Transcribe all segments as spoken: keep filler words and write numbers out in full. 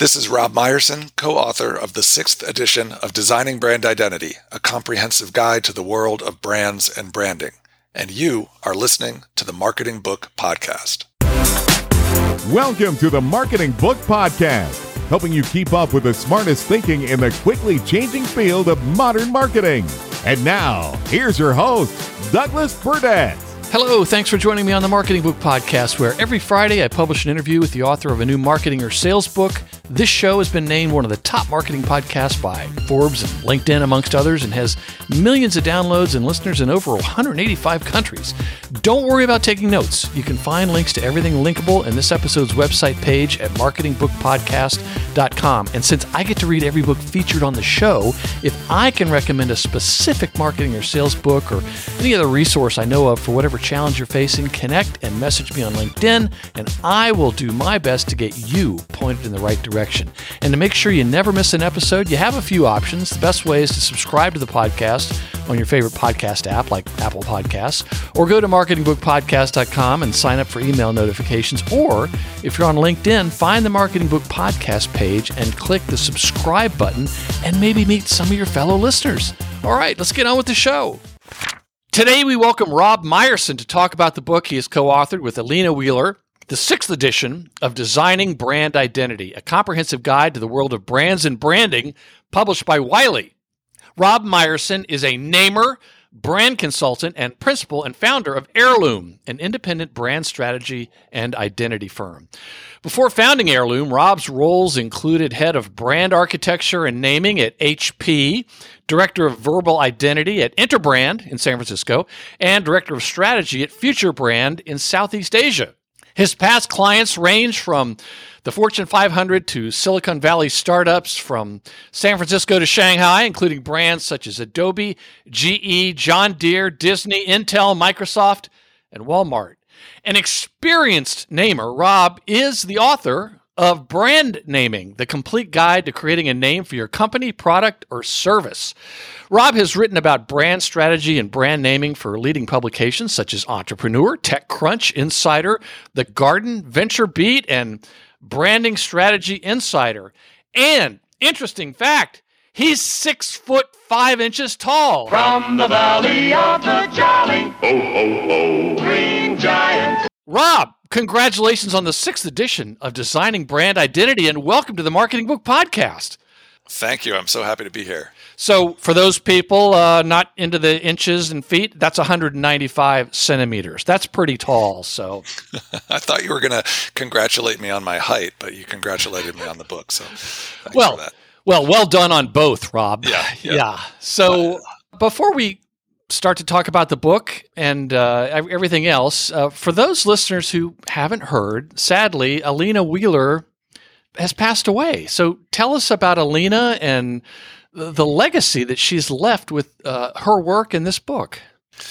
This is Rob Meyerson, co-author of the sixth edition of Designing Brand Identity, a comprehensive guide to the world of brands and branding. And you are listening to the Marketing Book Podcast. Welcome to the Marketing Book Podcast, helping you keep up with the smartest thinking in the quickly changing field of modern marketing. And now, here's your host, Douglas Burdett. Hello, thanks for joining me on the Marketing Book Podcast, where every Friday I publish an interview with the author of a new marketing or sales book. This show has been named one of the top marketing podcasts by Forbes and LinkedIn, amongst others, and has millions of downloads and listeners in over one hundred eighty-five countries. Don't worry about taking notes. You can find links to everything linkable in this episode's website page at marketing book podcast dot com. And since I get to read every book featured on the show, if I can recommend a specific marketing or sales book or any other resource I know of for whatever challenge you're facing, connect and message me on LinkedIn, and I will do my best to get you pointed in the right direction. And to make sure you never miss an episode, you have a few options. The best way is to subscribe to the podcast on your favorite podcast app like Apple Podcasts, or go to marketing book podcast dot com and sign up for email notifications. Or if you're on LinkedIn, find the Marketing Book Podcast page and click the subscribe button and maybe meet some of your fellow listeners. All right, let's get on with the show. Today, we welcome Rob Meyerson to talk about the book he has co-authored with Alina Wheeler, the sixth edition of Designing Brand Identity, a comprehensive guide to the world of brands and branding, published by Wiley. Rob Meyerson is a namer, brand consultant, and principal and founder of Heirloom, an independent brand strategy and identity firm. Before founding Heirloom, Rob's roles included head of brand architecture and naming at H P, director of verbal identity at Interbrand in San Francisco, and director of strategy at Future Brand in Southeast Asia. His past clients range from the Fortune five hundred to Silicon Valley startups, from San Francisco to Shanghai, including brands such as Adobe, G E, John Deere, Disney, Intel, Microsoft, and Walmart. An experienced namer, Rob is the author of Brand Naming, the complete guide to creating a name for your company, product, or service. Rob has written about brand strategy and brand naming for leading publications such as Entrepreneur, TechCrunch, Insider, The Garden, VentureBeat, and Branding Strategy Insider. And, interesting fact, he's six foot five inches tall. From the valley of the jolly, ho, ho, ho, green giant. Rob, congratulations on the sixth edition of Designing Brand Identity, and welcome to the Marketing Book Podcast. Thank you. I'm so happy to be here. So for those people uh, not into the inches and feet, that's one hundred ninety-five centimeters. That's pretty tall. So I thought you were going to congratulate me on my height, but you congratulated me on the book. So thanks well, for that. well, well done on both, Rob. Yeah. Yeah. yeah. So before we start to talk about the book and uh, everything else, uh, for those listeners who haven't heard, sadly, Alina Wheeler has passed away. So tell us about Alina and the legacy that she's left with uh, her work in this book.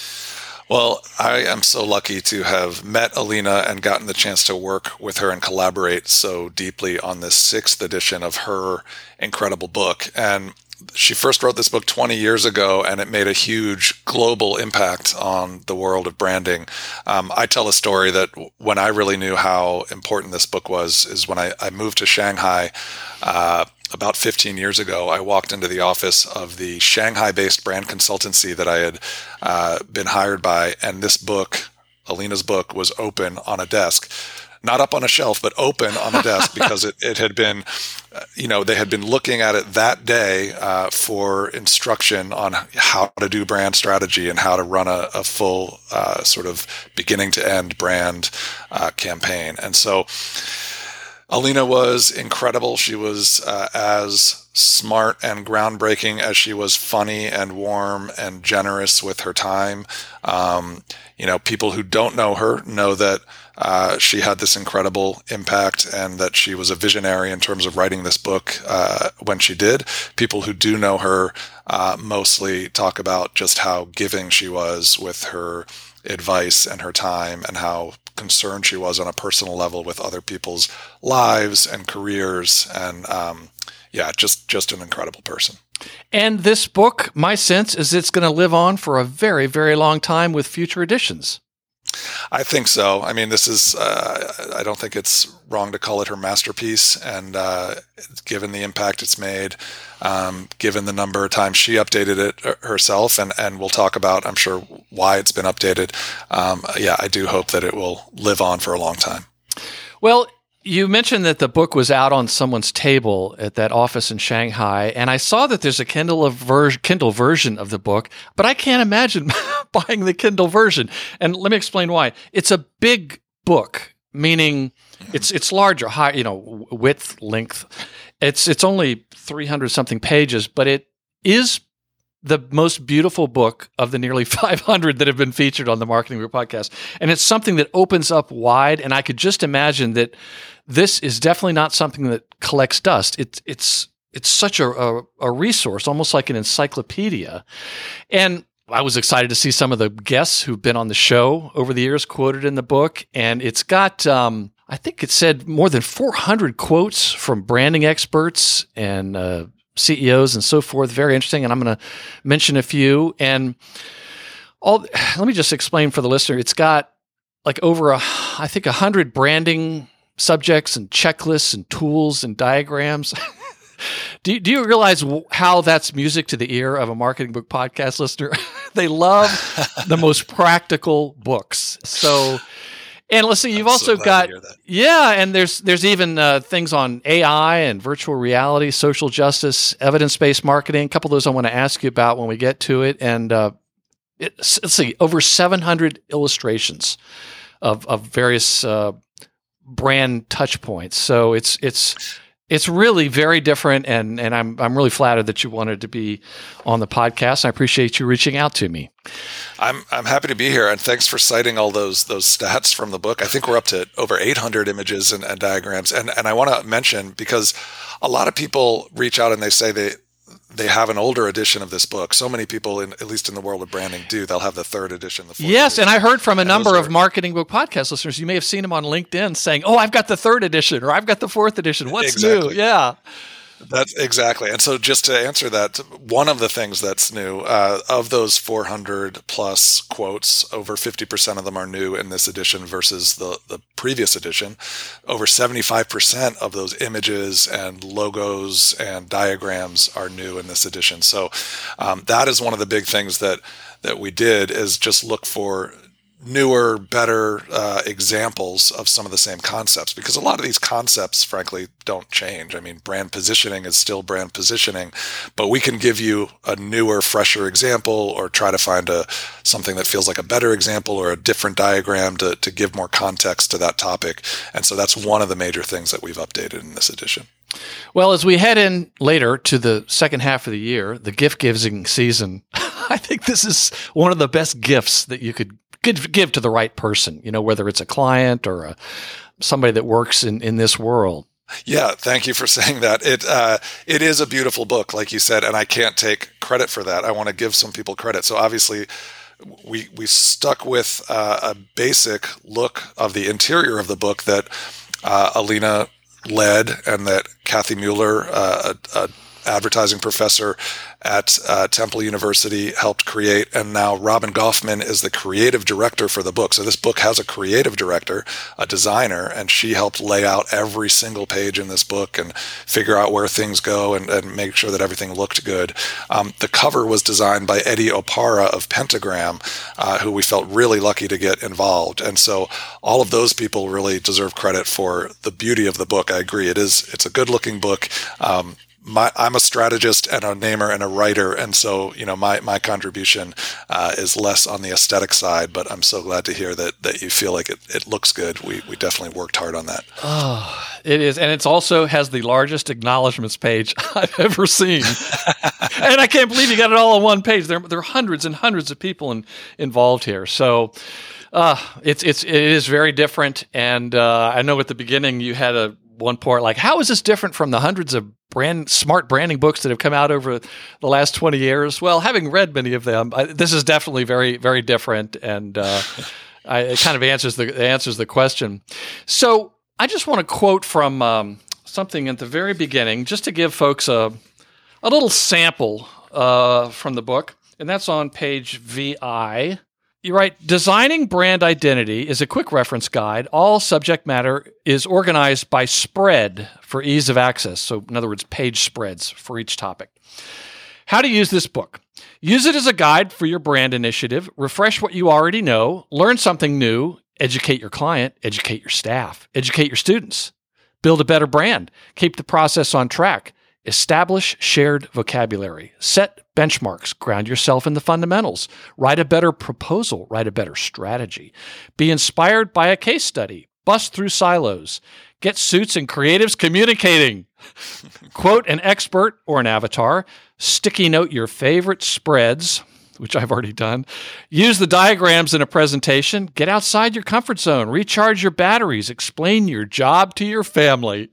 Well, I am so lucky to have met Alina and gotten the chance to work with her and collaborate so deeply on this sixth edition of her incredible book. And she first wrote this book twenty years ago, and it made a huge global impact on the world of branding. Um, I tell a story that when I really knew how important this book was is when I, I moved to Shanghai uh, about fifteen years ago. I walked into the office of the Shanghai-based brand consultancy that I had uh, been hired by, and this book, Alina's book, was open on a desk. Not up on a shelf, but open on a desk because it, it had been, uh, you know, they had been looking at it that day uh, for instruction on how to do brand strategy and how to run a, a full uh, sort of beginning to end brand uh, campaign. And so Alina was incredible. She was uh, as smart and groundbreaking as she was funny and warm and generous with her time. Um, you know, people who don't know her know that Uh, she had this incredible impact and that she was a visionary in terms of writing this book uh, when she did. People who do know her uh, mostly talk about just how giving she was with her advice and her time and how concerned she was on a personal level with other people's lives and careers. And um, yeah, just, just an incredible person. And this book, my sense is it's going to live on for a very, very long time with future editions. I think so. I mean, this is, uh, I don't think it's wrong to call it her masterpiece. And uh, given the impact it's made, um, given the number of times she updated it herself, and, and we'll talk about, I'm sure, why it's been updated. Um, yeah, I do hope that it will live on for a long time. Well, you mentioned that the book was out on someone's table at that office in Shanghai, and I saw that there's a Kindle, ver- Kindle version of the book, but I can't imagine buying the Kindle version. And let me explain why. It's a big book, meaning it's it's larger, high, you know, width, length. It's it's only three hundred something pages, but it is the most beautiful book of the nearly five hundred that have been featured on the Marketing Book Podcast. And it's something that opens up wide, and I could just imagine that this is definitely not something that collects dust. It's it's it's such a, a, a resource, almost like an encyclopedia. And I was excited to see some of the guests who've been on the show over the years quoted in the book. And it's got, um, I think it said more than four hundred quotes from branding experts and uh, C E Os and so forth. Very interesting. And I'm going to mention a few. And all. let me just explain for the listener. It's got like over, a, I think, one hundred branding subjects and checklists and tools and diagrams. do, you, do you realize how that's music to the ear of a Marketing Book Podcast listener? They love the most practical books. So, and let's see, you've I'm also so got, to hear that. yeah, and there's there's even uh, things on A I and virtual reality, social justice, evidence-based marketing. A couple of those I want to ask you about when we get to it. And uh, it, let's see, over seven hundred illustrations of of various uh, brand touch points. So it's it's it's really very different, and and I'm I'm really flattered that you wanted to be on the podcast. I appreciate you reaching out to me. I'm I'm happy to be here, and thanks for citing all those those stats from the book. I think we're up to over eight hundred images and, and diagrams, and and I want to mention, because a lot of people reach out and they say they they have an older edition of this book. So many people, in, at least in the world of branding, do. They'll have the third edition, the fourth yes, edition. And I heard from a And number those of are- Marketing Book Podcast listeners. You may have seen them on LinkedIn saying, "Oh, I've got the third edition," or "I've got the fourth edition. What's Exactly. new?" Yeah. That's exactly. And so just to answer that, one of the things that's new, uh, of those four hundred plus quotes, over fifty percent of them are new in this edition versus the, the previous edition. Over seventy-five percent of those images and logos and diagrams are new in this edition. So um, that is one of the big things that, that we did, is just look for newer, better uh, examples of some of the same concepts, because a lot of these concepts, frankly, don't change. I mean, brand positioning is still brand positioning, but we can give you a newer, fresher example, or try to find a something that feels like a better example or a different diagram to, to give more context to that topic. And so that's one of the major things that we've updated in this edition. Well, as we head in later to the second half of the year, the gift giving season, I think this is one of the best gifts that you could could give to the right person, you know, whether it's a client or a, somebody that works in, in this world. Yeah, thank you for saying that. It uh, it is a beautiful book, like you said, and I can't take credit for that. I want to give some people credit. So obviously, we we stuck with uh, a basic look of the interior of the book that uh, Alina led, and that Kathy Mueller, uh, a, a advertising professor at uh, Temple University, helped create. And now Robin Goffman is the creative director for the book. So this book has a creative director, a designer, and she helped lay out every single page in this book and figure out where things go and, and make sure that everything looked good. Um, the cover was designed by Eddie Opara of Pentagram, uh, who we felt really lucky to get involved. And so all of those people really deserve credit for the beauty of the book. I agree. It is, it's a good looking book. Um, My, I'm a strategist and a namer and a writer, and so you know my my contribution uh, is less on the aesthetic side. But I'm so glad to hear that that you feel like it, it looks good. We we definitely worked hard on that. Oh, it is, and it's also has the largest acknowledgments page I've ever seen. And I can't believe you got it all on one page. There there are hundreds and hundreds of people in, involved here. So. Uh, it's it's it is very different, and uh, I know at the beginning you had a one part like, how is this different from the hundreds of brand smart branding books that have come out over the last twenty years? Well, having read many of them, I, this is definitely very very different, and uh, I, it kind of answers the answers the question. So I just want to quote from um, something at the very beginning, just to give folks a a little sample uh, from the book, and that's on page V I. You write, designing brand identity is a quick reference guide. All subject matter is organized by spread for ease of access. So in other words, page spreads for each topic. How to use this book. Use it as a guide for your brand initiative. Refresh what you already know. Learn something new. Educate your client. Educate your staff. Educate your students. Build a better brand. Keep the process on track. Establish shared vocabulary. Set benchmarks. Ground yourself in the fundamentals. Write a better proposal. Write a better strategy. Be inspired by a case study. Bust through silos. Get suits and creatives communicating. Quote an expert or an avatar. Sticky note your favorite spreads, which I've already done. Use the diagrams in a presentation. Get outside your comfort zone. Recharge your batteries. Explain your job to your family.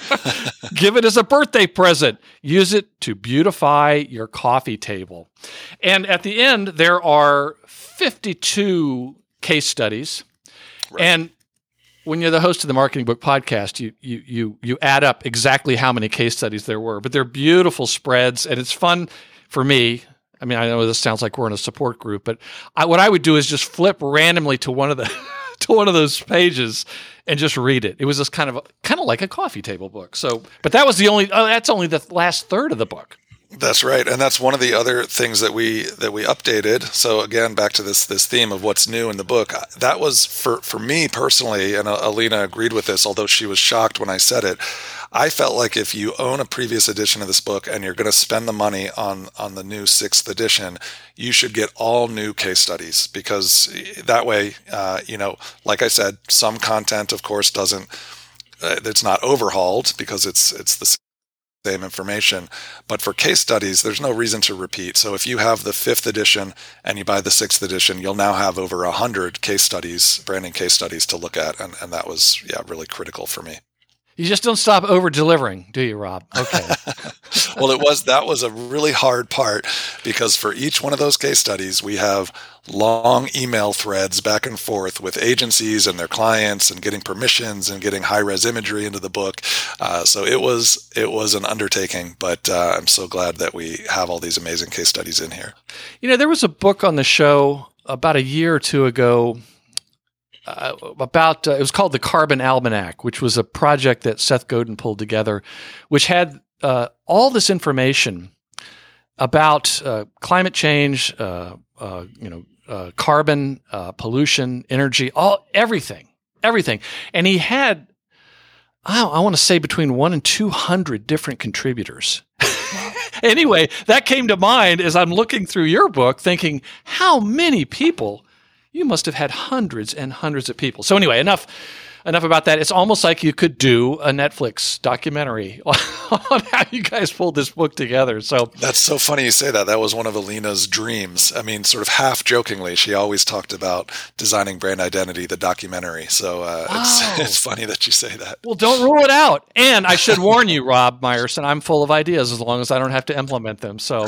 Give it as a birthday present. Use it to beautify your coffee table. And at the end, there are fifty-two case studies. Right. And when you're the host of the Marketing Book Podcast, you you you you add up exactly how many case studies there were. But they're beautiful spreads, and it's fun for me. I mean, I know this sounds like we're in a support group, but I, what I would do is just flip randomly to one of the to one of those pages and just read it. It was just kind of kind of like a coffee table book. So, but that was the only. Oh, that's only the last third of the book. That's right, and that's one of the other things that we that we updated. So again, back to this this theme of what's new in the book. That was for for me personally, and Alina agreed with this, although she was shocked when I said it. I felt like if you own a previous edition of this book and you're going to spend the money on on the new sixth edition, you should get all new case studies, because that way, uh, you know, like I said, some content, of course, doesn't uh, it's not overhauled because it's it's the same information, but for case studies, there's no reason to repeat. So if you have the fifth edition and you buy the sixth edition, you'll now have over a hundred case studies, branding case studies to look at, and and that was yeah really critical for me. You just don't stop over delivering, do you, Rob? Okay. Well, it was that was a really hard part, because for each one of those case studies, we have long email threads back and forth with agencies and their clients, and getting permissions and getting high-res imagery into the book. Uh, so it was it was an undertaking, but uh, I'm so glad that we have all these amazing case studies in here. You know, there was a book on the show about a year or two ago. Uh, about uh, it was called the Carbon Almanac, which was a project that Seth Godin pulled together, which had uh, all this information about uh, climate change, uh, uh, you know, uh, carbon, uh, pollution, energy, all everything, everything. And he had, I, I want to say, between one and two hundred different contributors. Anyway, that came to mind as I'm looking through your book, thinking, how many people. You must have had hundreds and hundreds of people. So anyway, enough enough about that. It's almost like you could do a Netflix documentary on how you guys pulled this book together. So that's so funny you say that. That was one of Alina's dreams. I mean, sort of half jokingly, she always talked about designing brand identity, the documentary. So uh, oh. it's it's funny that you say that. Well, don't rule it out. And I should warn you, Rob Meyerson, I'm full of ideas as long as I don't have to implement them. So,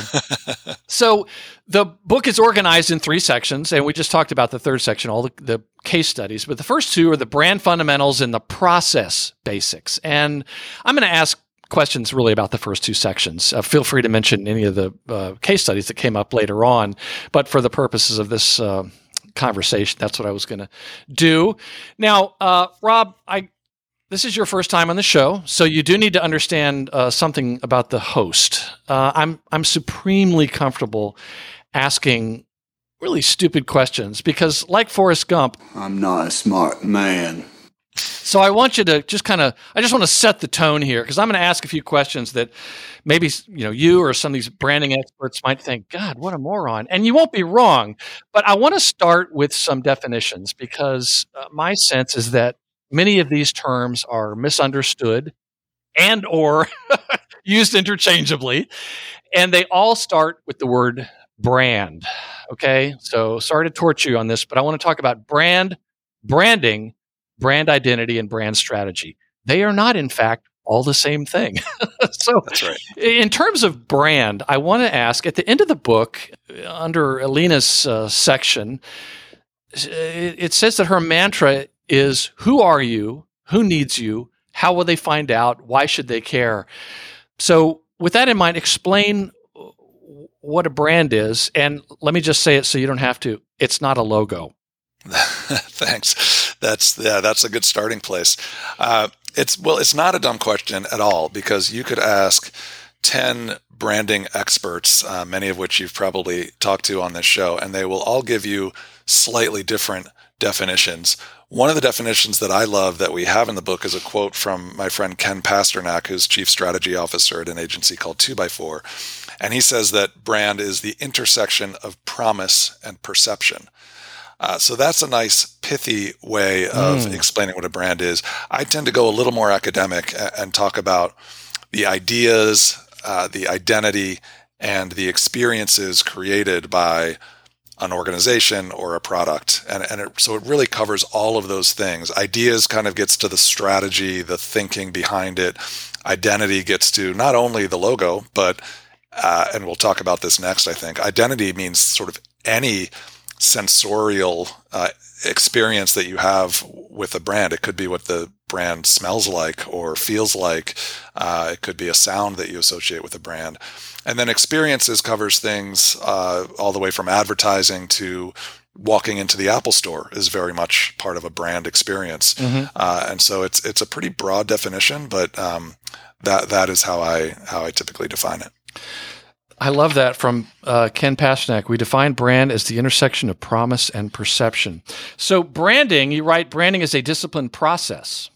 so the book is organized in three sections, and we just talked about the third section, all the, the case studies. But the first two are the brand fundamentals and the process basics. And I'm going to ask questions really about the first two sections. Uh, feel free to mention any of the uh, case studies that came up later on. But for the purposes of this uh, conversation, that's what I was going to do. Now, uh, Rob, I this is your first time on the show, so you do need to understand uh, something about the host. Uh, I'm I'm supremely comfortable asking really stupid questions because, like Forrest Gump, I'm not a smart man. So I want you to just kind of, I just want to set the tone here, because I'm going to ask a few questions that maybe, you know, you or some of these branding experts might think, God, what a moron. And you won't be wrong. But I want to start with some definitions, because uh, my sense is that many of these terms are misunderstood and or used interchangeably. And they all start with the word brand. Okay. So sorry to torture you on this, but I want to talk about brand, branding, brand identity, and brand strategy. They are not, in fact, all the same thing. So that's right. In terms of brand, I want to ask, at the end of the book, under Alina's uh, section, it says that her mantra is, who are you? Who needs you? How will they find out? Why should they care? So with that in mind, explain what a brand is. And let me just say it so you don't have to. It's not a logo. Thanks. That's yeah, that's a good starting place. Uh, it's well, it's not a dumb question at all, because you could ask ten branding experts, uh, many of which you've probably talked to on this show, and they will all give you slightly different definitions. One of the definitions that I love that we have in the book is a quote from my friend Ken Pasternak, who's Chief Strategy Officer at an agency called two by four. And he says that brand is the intersection of promise and perception. Uh, so that's a nice pithy way of mm. explaining what a brand is. I tend to go a little more academic and, and talk about the ideas, uh, the identity, and the experiences created by an organization or a product. And, and it, so it really covers all of those things. Ideas kind of gets to the strategy, the thinking behind it. Identity gets to not only the logo, but, uh, and we'll talk about this next, I think, identity means sort of any sensorial uh, experience that you have with a brand. It could be what the brand smells like or feels like. Uh, it could be a sound that you associate with a brand. And then experiences covers things uh, all the way from advertising to walking into the Apple store is very much part of a brand experience. Mm-hmm. Uh, and so it's it's a pretty broad definition, but um, that that is how I how I typically define it. I love that from uh, Ken Pasternak. We define brand as the intersection of promise and perception. So branding, you write, branding is a disciplined process.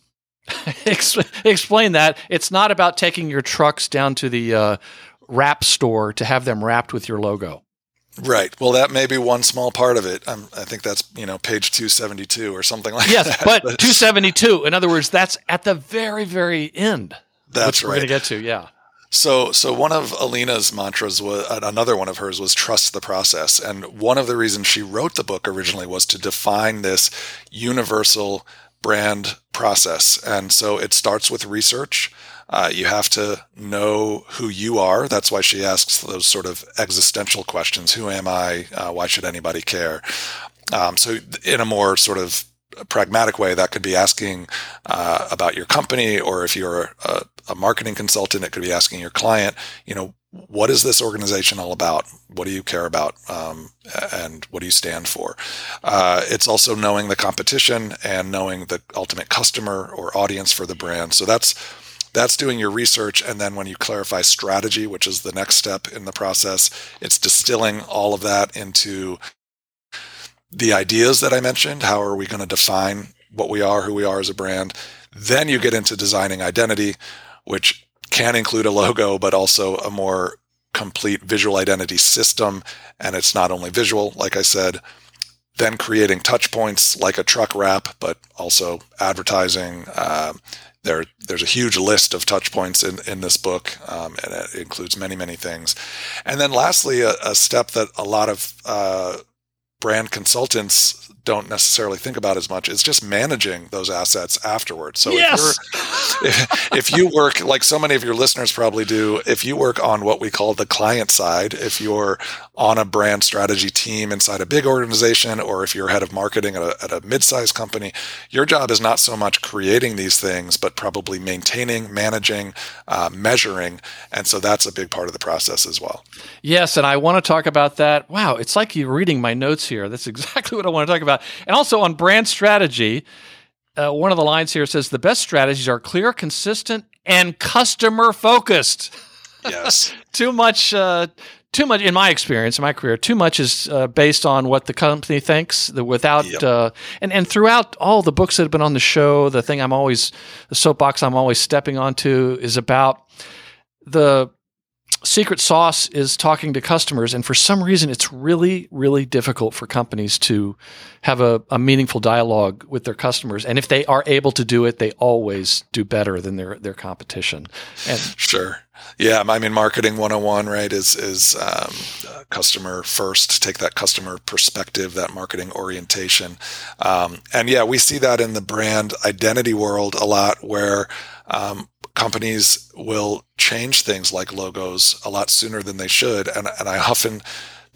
Explain that. It's not about taking your trucks down to the uh, wrap store to have them wrapped with your logo. Right. Well, that may be one small part of it. Um, I think that's, you know, page two seventy-two or something like yes, that. Yes, but two seventy-two, in other words, that's at the very, very end. That's which right. We're going to get to, yeah. So, so one of Alina's mantras was, another one of hers was trust the process. And one of the reasons she wrote the book originally was to define this universal brand process. And so it starts with research. Uh, you have to know who you are. That's why she asks those sort of existential questions. Who am I? Uh, why should anybody care? Um, so in a more sort of pragmatic way, that could be asking uh, about your company, or if you're a, a marketing consultant, it could be asking your client, you know, what is this organization all about? What do you care about? Um, and what do you stand for? Uh, it's also knowing the competition and knowing the ultimate customer or audience for the brand. So that's that's doing your research. And then when you clarify strategy, which is the next step in the process, it's distilling all of that into the ideas that I mentioned. How are we going to define what we are, who we are as a brand? Then you get into designing identity, which can include a logo, but also a more complete visual identity system. And it's not only visual, like I said, then creating touch points like a truck wrap, but also advertising. Uh, there, there's a huge list of touch points in, in this book, um, and it includes many, many things. And then lastly, a, a step that a lot of uh, brand consultants don't necessarily think about as much is just managing those assets afterwards. So yes. if, you're, if, if you work, like so many of your listeners probably do, if you work on what we call the client side, if you're on a brand strategy team inside a big organization, or if you're head of marketing at a, at a mid-sized company, your job is not so much creating these things, but probably maintaining, managing, uh, measuring. And so that's a big part of the process as well. Yes, and I want to talk about that. Wow, it's like you're reading my notes here. That's exactly what I want to talk about. And also on brand strategy, uh, one of the lines here says, the best strategies are clear, consistent, and customer focused. Yes. Too much, uh, too much, in my experience, in my career, too much is uh, based on what the company thinks, the, without, yep. uh, and, and throughout all the books that have been on the show, the thing I'm always, the soapbox I'm always stepping onto is about the secret sauce is talking to customers. And for some reason, it's really, really difficult for companies to have a, a meaningful dialogue with their customers. And if they are able to do it, they always do better than their, their competition. And sure. Yeah. I mean, marketing one oh one, right, is, is um, uh, customer first, take that customer perspective, that marketing orientation. Um, and yeah, we see that in the brand identity world a lot, where um, companies will change things like logos a lot sooner than they should. And, and I often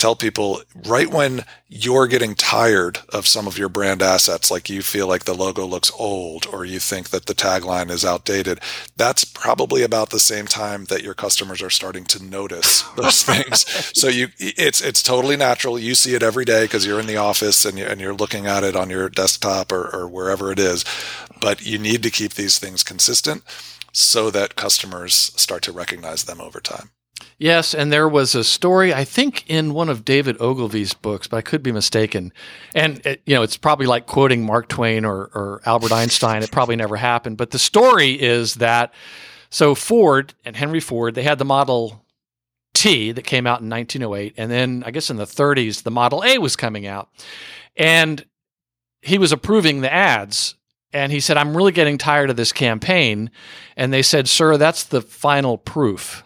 tell people right when you're getting tired of some of your brand assets, like you feel like the logo looks old or you think that the tagline is outdated, that's probably about the same time that your customers are starting to notice those things. So you, it's it's totally natural. You see it every day because you're in the office and, you, and you're looking at it on your desktop or, or wherever it is. But you need to keep these things consistent so that customers start to recognize them over time. Yes, and there was a story, I think, in one of David Ogilvy's books, but I could be mistaken. And, it, you know, it's probably like quoting Mark Twain or, or Albert Einstein. It probably never happened. But the story is that, so Ford and Henry Ford, they had the Model T that came out in nineteen oh eight. And then, I guess in the thirties, the Model A was coming out. And he was approving the ads. And he said, I'm really getting tired of this campaign. And they said, sir, that's the final proof.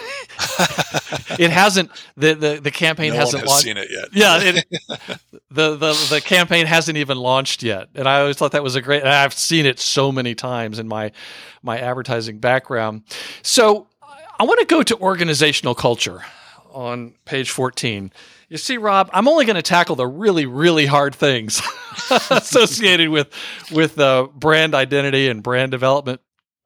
It hasn't, the, the, the campaign no hasn't one has launched. seen it yet. Yeah, it, the, the, the campaign hasn't even launched yet. And I always thought that was a great, and I've seen it so many times in my, my advertising background. So I want to go to organizational culture on page fourteen. You see, Rob, I'm only going to tackle the really, really hard things associated with with uh, brand identity and brand development.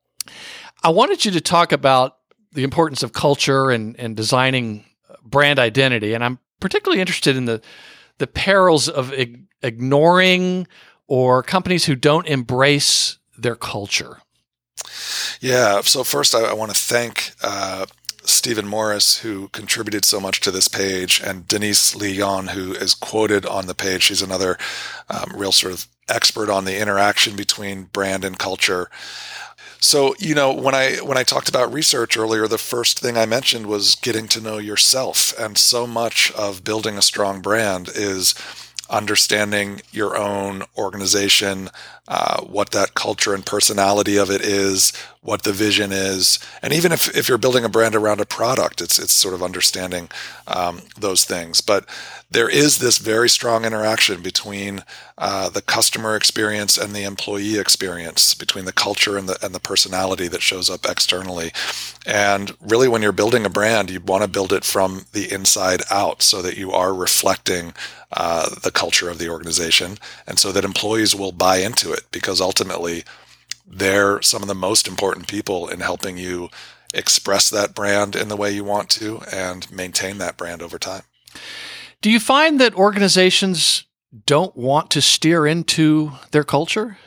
I wanted you to talk about the importance of culture and, and designing brand identity, and I'm particularly interested in the the perils of ig- ignoring or companies who don't embrace their culture. Yeah. So first, I, I want to thank uh, Stephen Morris, who contributed so much to this page, and Denise Leon, who is quoted on the page. She's another um, real sort of expert on the interaction between brand and culture. So, you know, when I when I talked about research earlier, the first thing I mentioned was getting to know yourself. And so much of building a strong brand is understanding your own organization, uh, what that culture and personality of it is, what the vision is. And even if, if you're building a brand around a product, it's it's sort of understanding um, those things. But there is this very strong interaction between uh, the customer experience and the employee experience, between the culture and the and the personality that shows up externally. And really, when you're building a brand, you want to build it from the inside out so that you are reflecting uh, the culture of the organization, and so that employees will buy into it, because ultimately they're some of the most important people in helping you express that brand in the way you want to and maintain that brand over time. Do you find that organizations don't want to steer into their culture?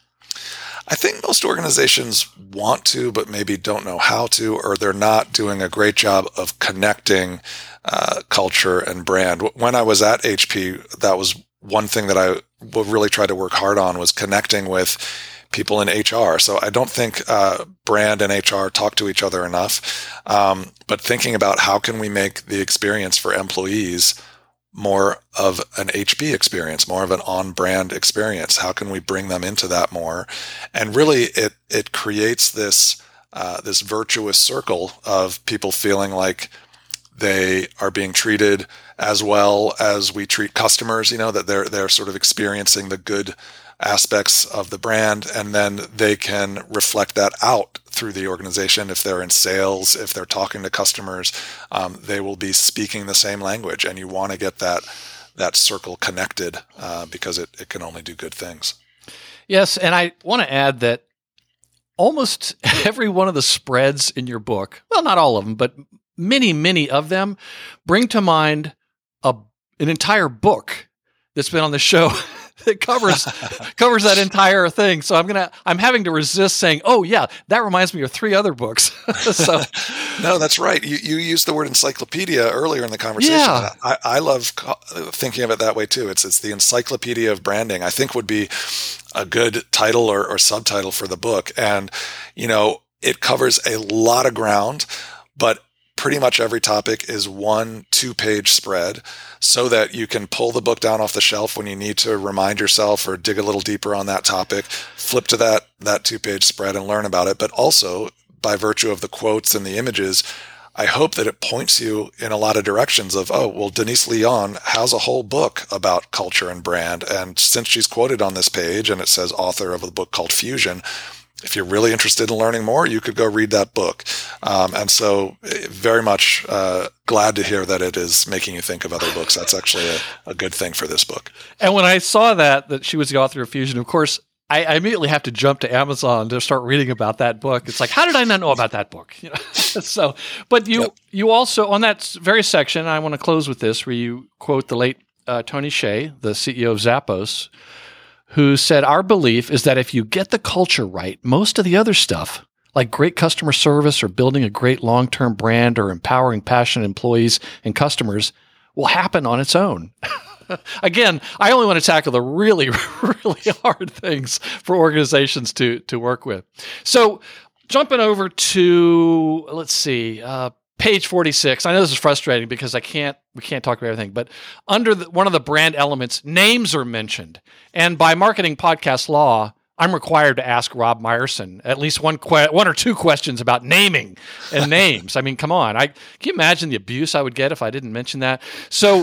I think most organizations want to, but maybe don't know how to, or they're not doing a great job of connecting uh, culture and brand. When I was at H P, that was one thing that I really tried to work hard on, was connecting with people in H R. So I don't think uh, brand and H R talk to each other enough, um, but thinking about how can we make the experience for employees more of an H P experience, more of an on-brand experience. How can we bring them into that more? And really, it it creates this uh, this virtuous circle of people feeling like they are being treated as well as we treat customers. You know, that they're they're sort of experiencing the good aspects of the brand, and then they can reflect that out through the organization. If they're in sales, if they're talking to customers, um, they will be speaking the same language, and you want to get that that circle connected uh, because it, it can only do good things. Yes, and I want to add that almost every one of the spreads in your book, well, not all of them, but many, many of them bring to mind a an entire book that's been on the show that covers covers that entire thing. So I'm gonna I'm having to resist saying, "Oh yeah, that reminds me of three other books." So no, that's right. You you used the word encyclopedia earlier in the conversation. Yeah. I, I love co- thinking of it that way too. It's it's the encyclopedia of branding, I think, would be a good title or, or subtitle for the book. And you know, it covers a lot of ground, but pretty much every topic is one two-page spread, so that you can pull the book down off the shelf when you need to remind yourself or dig a little deeper on that topic, flip to that that two-page spread and learn about it. But also, by virtue of the quotes and the images, I hope that it points you in a lot of directions of, oh, well, Denise Leon has a whole book about culture and brand. And since she's quoted on this page and it says author of a book called Fusion, if you're really interested in learning more, you could go read that book. Um, and so very much uh, glad to hear that it is making you think of other books. That's actually a, a good thing for this book. And when I saw that, that she was the author of Fusion, of course, I, I immediately have to jump to Amazon to start reading about that book. It's like, how did I not know about that book? You know? so, but you yep. you also, on that very section, I want to close with this, where you quote the late uh, Tony Hsieh, the C E O of Zappos, who said, our belief is that if you get the culture right, most of the other stuff, like great customer service or building a great long-term brand or empowering passionate employees and customers, will happen on its own. Again, I only want to tackle the really, really hard things for organizations to to work with. So jumping over to, let's see, uh, page forty-six. I know this is frustrating because I can't, we can't talk about everything, but under the, one of the brand elements, names are mentioned. And by marketing podcast law, I'm required to ask Rob Meyerson at least one que- one or two questions about naming and names. I mean, come on. I, can you imagine the abuse I would get if I didn't mention that? So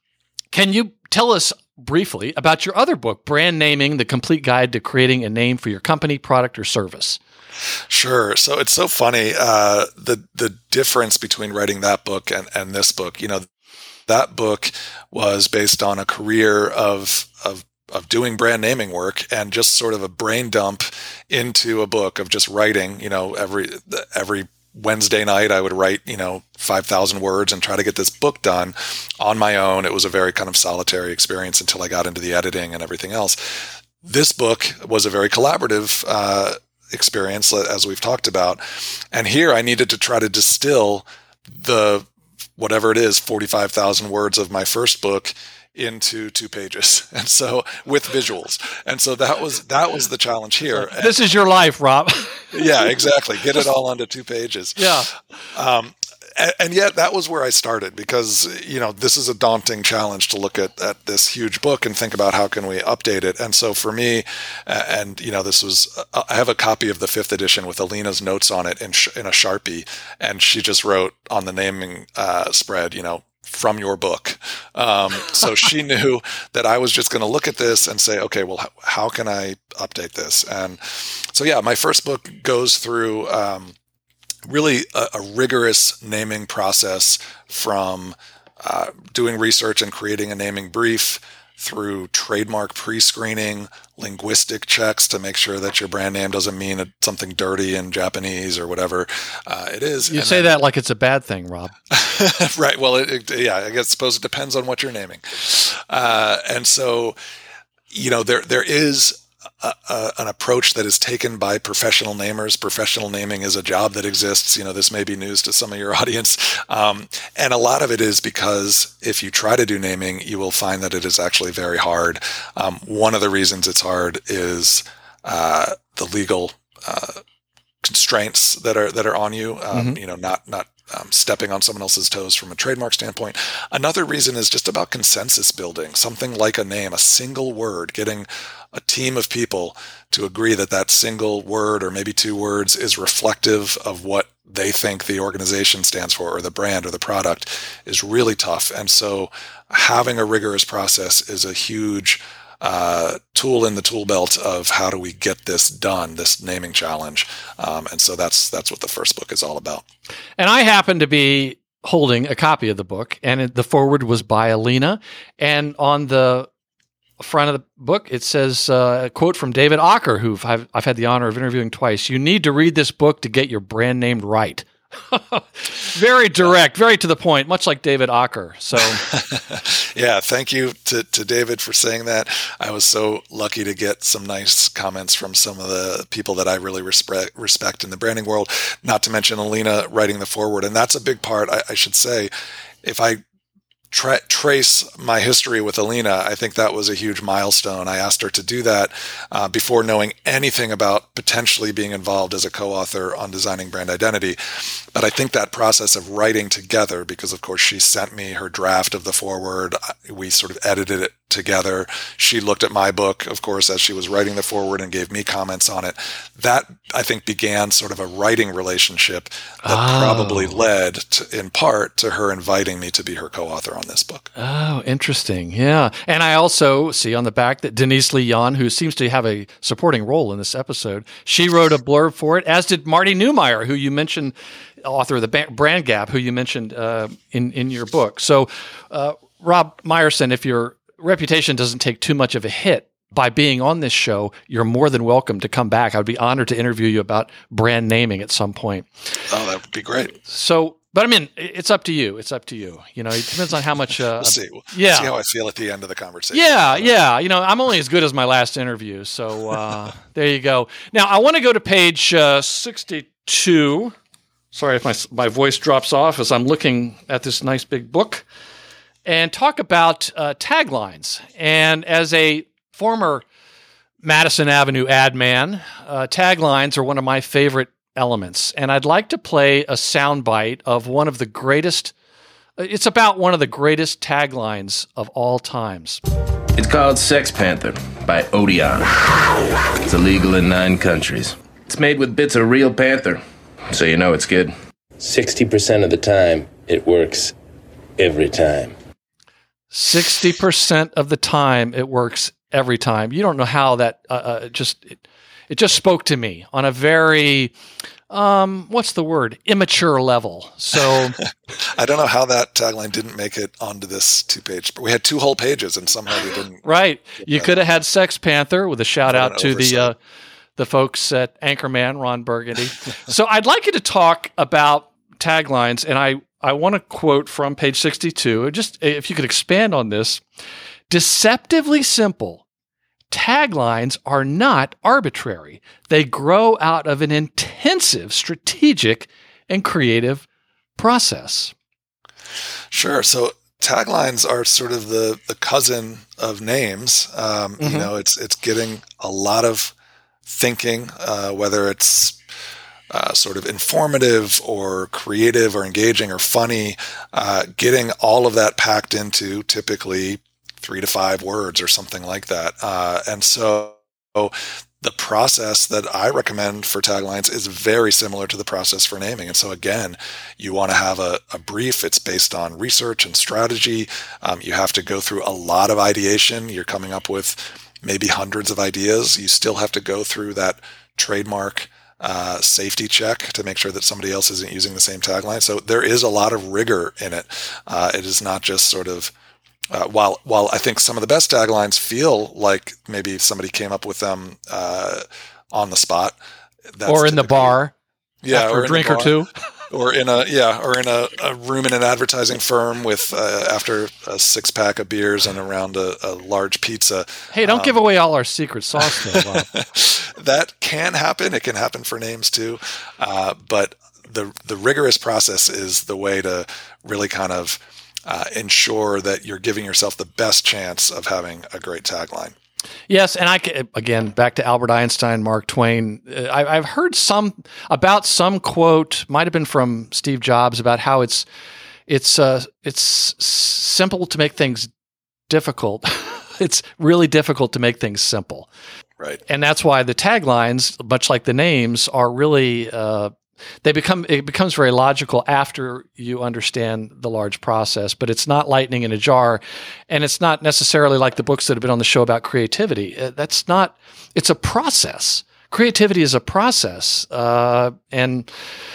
can you tell us briefly about your other book, Brand Naming, The Complete Guide to Creating a Name for Your Company, Product, or Service? Sure. So it's so funny, uh, the the difference between writing that book and, and this book. You know, that book was based on a career of of of doing brand naming work and just sort of a brain dump into a book of just writing. You know, every every Wednesday night I would write, you know, five thousand words and try to get this book done on my own. It was a very kind of solitary experience until I got into the editing and everything else. This book was a very collaborative uh, experience, as we've talked about. And here I needed to try to distill the, whatever it is, forty-five thousand words of my first book into two pages. And so with visuals. And so that was, that was the challenge here. This is your life, Rob. Yeah, exactly. Get it all onto two pages. Yeah. Um, and, and yet that was where I started because, you know, this is a daunting challenge to look at, at this huge book and think about how can we update it. And so for me, uh, and, you know, this was, uh, I have a copy of the fifth edition with Alina's notes on it in, sh- in a Sharpie. And she just wrote on the naming uh, spread, you know, from your book. Um, so she knew that I was just going to look at this and say, okay, well, how, how can I update this? And so, yeah, my first book goes through um, really a, a rigorous naming process from uh, doing research and creating a naming brief through trademark pre-screening, linguistic checks to make sure that your brand name doesn't mean something dirty in Japanese or whatever uh, it is. You and say then, that like it's a bad thing, Rob. Right. Well, it, it, yeah, I guess suppose it depends on what you're naming. Uh, and so, you know, there there is a, a, an approach that is taken by professional namers. Professional naming is a job that exists. You know, this may be news to some of your audience. Um, and a lot of it is because if you try to do naming, you will find that it is actually very hard. Um, one of the reasons it's hard is uh, the legal uh, constraints that are that are on you. Um, mm-hmm. You know, not not Um, stepping on someone else's toes from a trademark standpoint. Another reason is just about consensus building, something like a name, a single word, getting a team of people to agree that that single word or maybe two words is reflective of what they think the organization stands for or the brand or the product is really tough. And so having a rigorous process is a huge uh, tool in the tool belt of how do we get this done, this naming challenge. Um, and so that's that's what the first book is all about. And I happen to be holding a copy of the book, and it, the foreword was by Alina. And on the front of the book, it says uh, a quote from David Ocker, who I've, I've had the honor of interviewing twice. "You need to read this book to get your brand named right." Very direct, very to the point, much like David Ocker. So, yeah, thank you to, to David for saying that. I was so lucky to get some nice comments from some of the people that I really respect, respect in the branding world, not to mention Alina writing the foreword. And that's a big part, I, I should say. If I Tra- trace my history with Alina, I think that was a huge milestone. I asked her to do that uh, before knowing anything about potentially being involved as a co-author on designing brand identity. But I think that process of writing together, because of course she sent me her draft of the foreword, we sort of edited it together. She looked at my book, of course, as she was writing the foreword and gave me comments on it. That, I think, began sort of a writing relationship that oh. probably led to, in part to her inviting me to be her co-author on this book. Oh, interesting. Yeah. And I also see on the back that Denise Lee Yan, who seems to have a supporting role in this episode, she wrote a blurb for it, as did Marty Neumeier, who you mentioned author of the ba- Brand Gap, who you mentioned uh, in in your book. So, uh, Rob Myerson, if your reputation doesn't take too much of a hit by being on this show, you're more than welcome to come back. I would be honored to interview you about brand naming at some point. Oh, that would be great. So, but I mean, it's up to you. It's up to you. You know, it depends on how much. Uh, we'll see. We'll yeah. see how I feel at the end of the conversation. Yeah, yeah. You know, I'm only as good as my last interview. So uh, there you go. Now, I want to go to page uh, sixty-two. Sorry if my my voice drops off as I'm looking at this nice big book, and talk about uh, taglines. And as a former Madison Avenue ad man, uh, taglines are one of my favorite elements. And I'd like to play a soundbite of one of the greatest, it's about one of the greatest taglines of all times. It's called Sex Panther by Odeon. It's illegal in nine countries. It's made with bits of real panther, so you know it's good. sixty percent of the time, it works every time. sixty percent of the time, it works every time. You don't know how that uh, uh, just it, it just spoke to me on a very um, what's the word immature level. So I don't know how that tagline didn't make it onto this two page. But we had two whole pages, and somehow we didn't. Right, you could have had Sex Panther with a shout What out an to the uh, the folks at Anchorman, Ron Burgundy. So I'd like you to talk about taglines, and I I want to quote from page sixty-two. Just if you could expand on this. Deceptively simple, taglines are not arbitrary. They grow out of an intensive, strategic, and creative process. Sure. So taglines are sort of the, the cousin of names. Um, mm-hmm. You know, it's it's getting a lot of thinking, uh, whether it's uh, sort of informative or creative or engaging or funny, uh, getting all of that packed into typically three to five words or something like that. Uh, and so the process that I recommend for taglines is very similar to the process for naming. And so again, you want to have a, a brief. It's based on research and strategy. Um, you have to go through a lot of ideation. You're coming up with maybe hundreds of ideas. You still have to go through that trademark uh, safety check to make sure that somebody else isn't using the same tagline. So there is a lot of rigor in it. Uh, it is not just sort of Uh, while while I think some of the best taglines feel like maybe somebody came up with them uh, on the spot, that's or in the bar, yeah, after or a drink or two, or in a yeah, or in a, a room in an advertising firm with uh, after a six pack of beers and around a, a large pizza. Hey, don't um, give away all our secret sauce, though, Bob. That can happen. It can happen for names too, uh, but the the rigorous process is the way to really kind of Uh, ensure that you're giving yourself the best chance of having a great tagline. Yes, and I again back to Albert Einstein, Mark Twain. Uh, I, I've heard some about some quote, might have been from Steve Jobs, about how it's it's uh, it's simple to make things difficult. It's really difficult to make things simple, right? And that's why the taglines, much like the names, are really. Uh, They become it becomes very logical after you understand the large process, but it's not lightning in a jar, and it's not necessarily like the books that have been on the show about creativity. That's not. It's a process. Creativity is a process, uh, and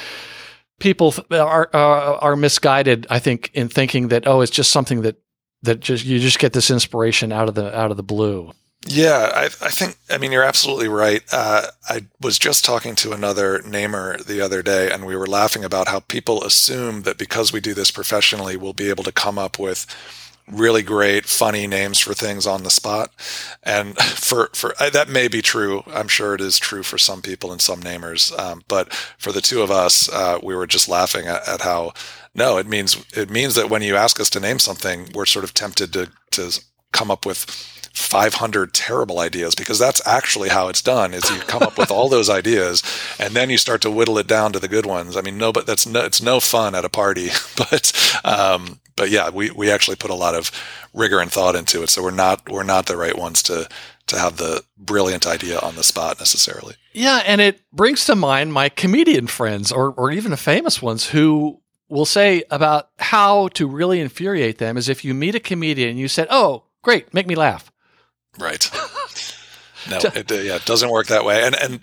people are uh, are misguided, I think, in thinking that oh, it's just something that that just you just get this inspiration out of the out of the blue. Yeah, I, I think, I mean, you're absolutely right. Uh, I was just talking to another namer the other day, and we were laughing about how people assume that because we do this professionally, we'll be able to come up with really great, funny names for things on the spot. And for, for that may be true. I'm sure it is true for some people and some namers. Um, but for the two of us, uh, we were just laughing at, at how, no, it means, it means that when you ask us to name something, we're sort of tempted to, to come up with five hundred terrible ideas, because that's actually how it's done. Is you come up with all those ideas and then you start to whittle it down to the good ones. I mean, no, but that's no, it's no fun at a party, but, um, but yeah, we, we actually put a lot of rigor and thought into it. So we're not, we're not the right ones to, to have the brilliant idea on the spot necessarily. Yeah. And it brings to mind my comedian friends or, or even the famous ones who will say about how to really infuriate them is if you meet a comedian and you said, oh, great, make me laugh. Right. No, it, yeah, it doesn't work that way. And and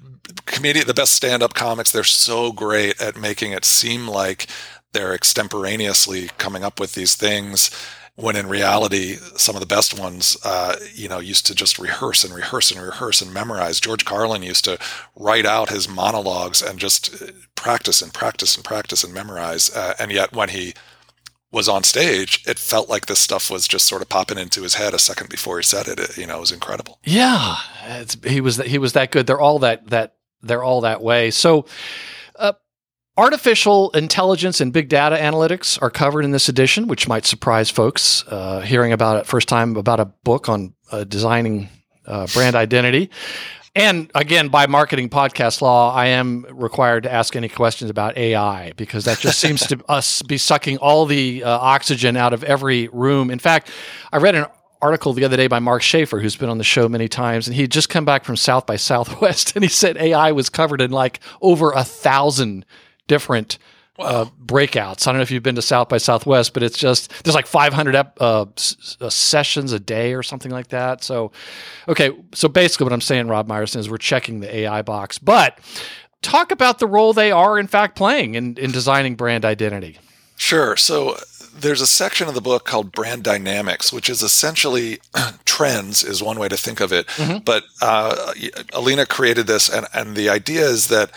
comedian, the best stand-up comics, they're so great at making it seem like they're extemporaneously coming up with these things, when in reality, some of the best ones, uh, you know, used to just rehearse and rehearse and rehearse and memorize. George Carlin used to write out his monologues and just practice and practice and practice and memorize. Uh, and yet when he was on stage, it felt like this stuff was just sort of popping into his head a second before he said it. It you know, it was incredible. Yeah, it's, he was he was that good. They're all that that they're all that way. So, uh, artificial intelligence and big data analytics are covered in this edition, which might surprise folks uh, hearing about it first time about a book on uh, designing uh, brand identity. And again, by marketing podcast law, I am required to ask any questions about A I, because that just seems to us be sucking all the uh, oxygen out of every room. In fact, I read an article the other day by Mark Schaefer, who's been on the show many times, and he'd just come back from South by Southwest, and he said A I was covered in like over a thousand different uh, breakouts. I don't know if you've been to South by Southwest, but it's just, there's like five hundred ep- uh, s- uh, sessions a day or something like that. So, okay. So basically what I'm saying, Rob Myerson, is we're checking the A I box, but talk about the role they are in fact playing in, in designing brand identity. Sure. So there's a section of the book called Brand Dynamics, which is essentially trends is one way to think of it. Mm-hmm. But uh, Alina created this, and, and the idea is that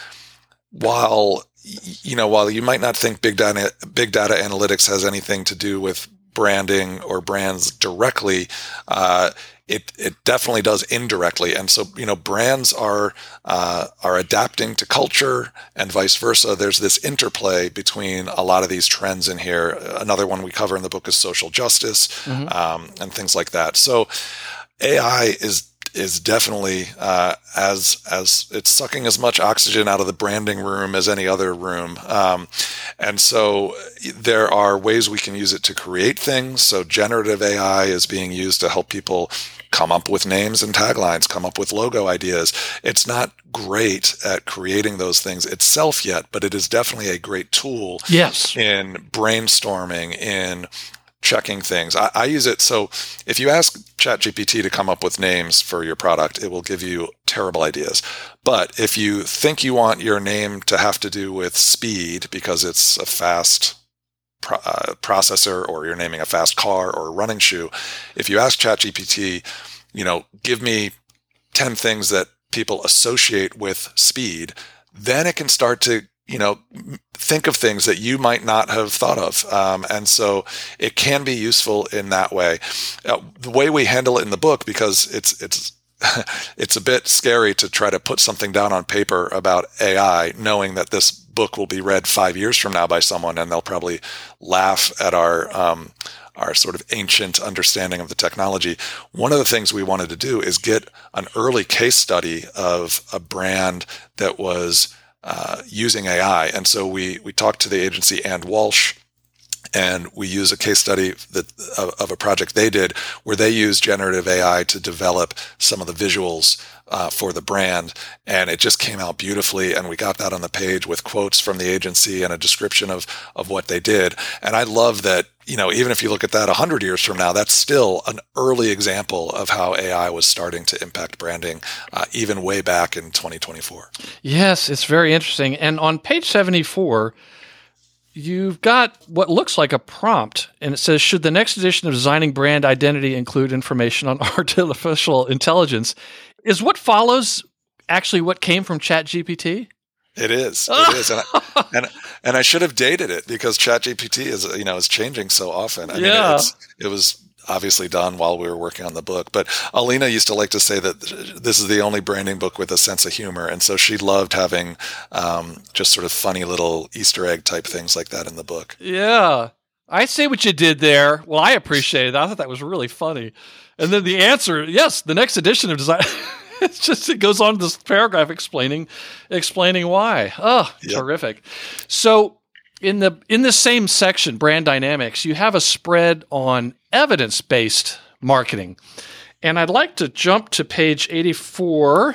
while you know, while you might not think big data, big data analytics has anything to do with branding or brands directly, uh, it it definitely does indirectly. And so, you know, brands are uh, are adapting to culture and vice versa. There's this interplay between a lot of these trends in here. Another one we cover in the book is social justice, mm-hmm. um, and things like that. So A I is is definitely uh, as as it's sucking as much oxygen out of the branding room as any other room, um, and so there are ways we can use it to create things. So generative A I is being used to help people come up with names and taglines, come up with logo ideas. It's not great at creating those things itself yet, but it is definitely a great tool. Yes. In brainstorming, in checking things. I, I use it. So if you ask ChatGPT to come up with names for your product, it will give you terrible ideas. But if you think you want your name to have to do with speed because it's a fast pro- uh, processor, or you're naming a fast car or a running shoe, if you ask ChatGPT, you know, give me ten things that people associate with speed, then it can start to, you know, think of things that you might not have thought of. Um, and so it can be useful in that way. Uh, the way we handle it in the book, because it's, it's, it's a bit scary to try to put something down on paper about A I, knowing that this book will be read five years from now by someone, and they'll probably laugh at our, um, our sort of ancient understanding of the technology. One of the things we wanted to do is get an early case study of a brand that was Uh, using A I. And so we we talked to the agency And Walsh, and we use a case study that of, of a project they did where they used generative A I to develop some of the visuals uh, for the brand, and it just came out beautifully. And we got that on the page with quotes from the agency and a description of of what they did. And I love that, you know, even if you look at that a hundred years from now, that's still an early example of how A I was starting to impact branding, uh, even way back in twenty twenty-four. Yes, it's very interesting. And on page seventy-four, you've got what looks like a prompt, and it says, should the next edition of Designing Brand Identity include information on artificial intelligence? Is what follows actually what came from ChatGPT? It is. It is. And I, and, and I should have dated it, because ChatGPT is, you know, is changing so often. I yeah. mean, it's, it was obviously done while we were working on the book, but Alina used to like to say that this is the only branding book with a sense of humor. And so she loved having um, just sort of funny little Easter egg type things like that in the book. Yeah. I see what you did there. Well, I appreciate it. I thought that was really funny. And then the answer, yes, the next edition of Design... It's just, it goes on to this paragraph explaining, explaining why. Oh, yep. Terrific. So in the, in the same section, Brand Dynamics, you have a spread on evidence-based marketing. And I'd like to jump to page eighty-four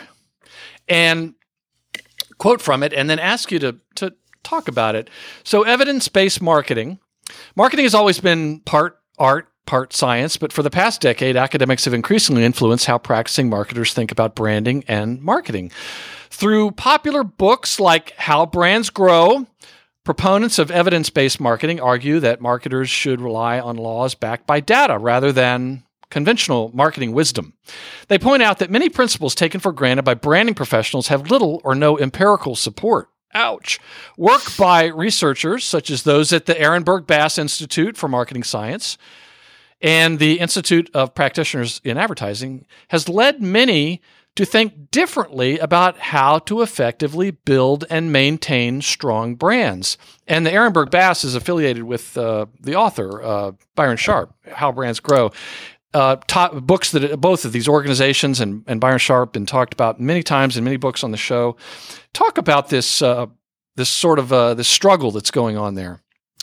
and quote from it, and then ask you to, to talk about it. So evidence-based marketing, marketing has always been part art, part science, but for the past decade, academics have increasingly influenced how practicing marketers think about branding and marketing. Through popular books like How Brands Grow, proponents of evidence-based marketing argue that marketers should rely on laws backed by data rather than conventional marketing wisdom. They point out that many principles taken for granted by branding professionals have little or no empirical support. Ouch. Work by researchers, such as those at the Ehrenberg Bass Institute for Marketing Science and the Institute of Practitioners in Advertising, has led many to think differently about how to effectively build and maintain strong brands. And the Ehrenberg Bass is affiliated with uh, the author, uh, Byron Sharp, How Brands Grow. Uh, top books that both of these organizations and, and Byron Sharp been talked about many times in many books on the show. Talk about this uh, this sort of uh, this struggle that's going on there.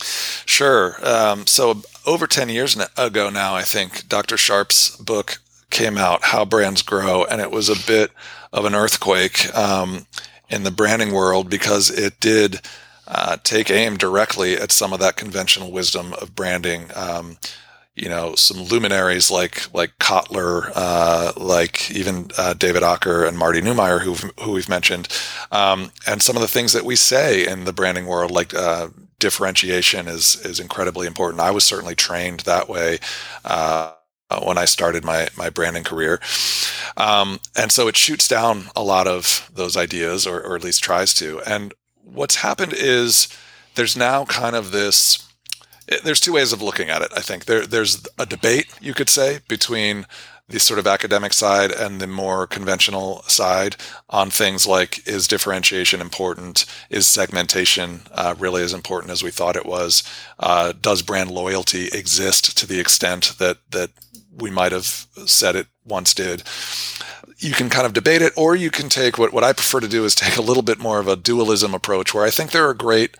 Sure. Um, so over ten years ago now, I think Doctor Sharp's book came out, How Brands Grow, and it was a bit of an earthquake um, in the branding world because it did uh, take aim directly at some of that conventional wisdom of branding. Um, you know, some luminaries like like Kotler, uh, like even uh, David Ocker and Marty Neumeier, who who we've mentioned, um, and some of the things that we say in the branding world, like uh, differentiation is is incredibly important. I was certainly trained that way uh, when I started my my branding career, um, and so it shoots down a lot of those ideas, or, or at least tries to. And what's happened is there's now kind of this. There's two ways of looking at it, I think. There, there's a debate, you could say, between the sort of academic side and the more conventional side on things like, is differentiation important? Is segmentation uh, really as important as we thought it was? Uh, does brand loyalty exist to the extent that, that we might have said it once did? You can kind of debate it, or you can take what, what I prefer to do is take a little bit more of a dualism approach, where I think there are great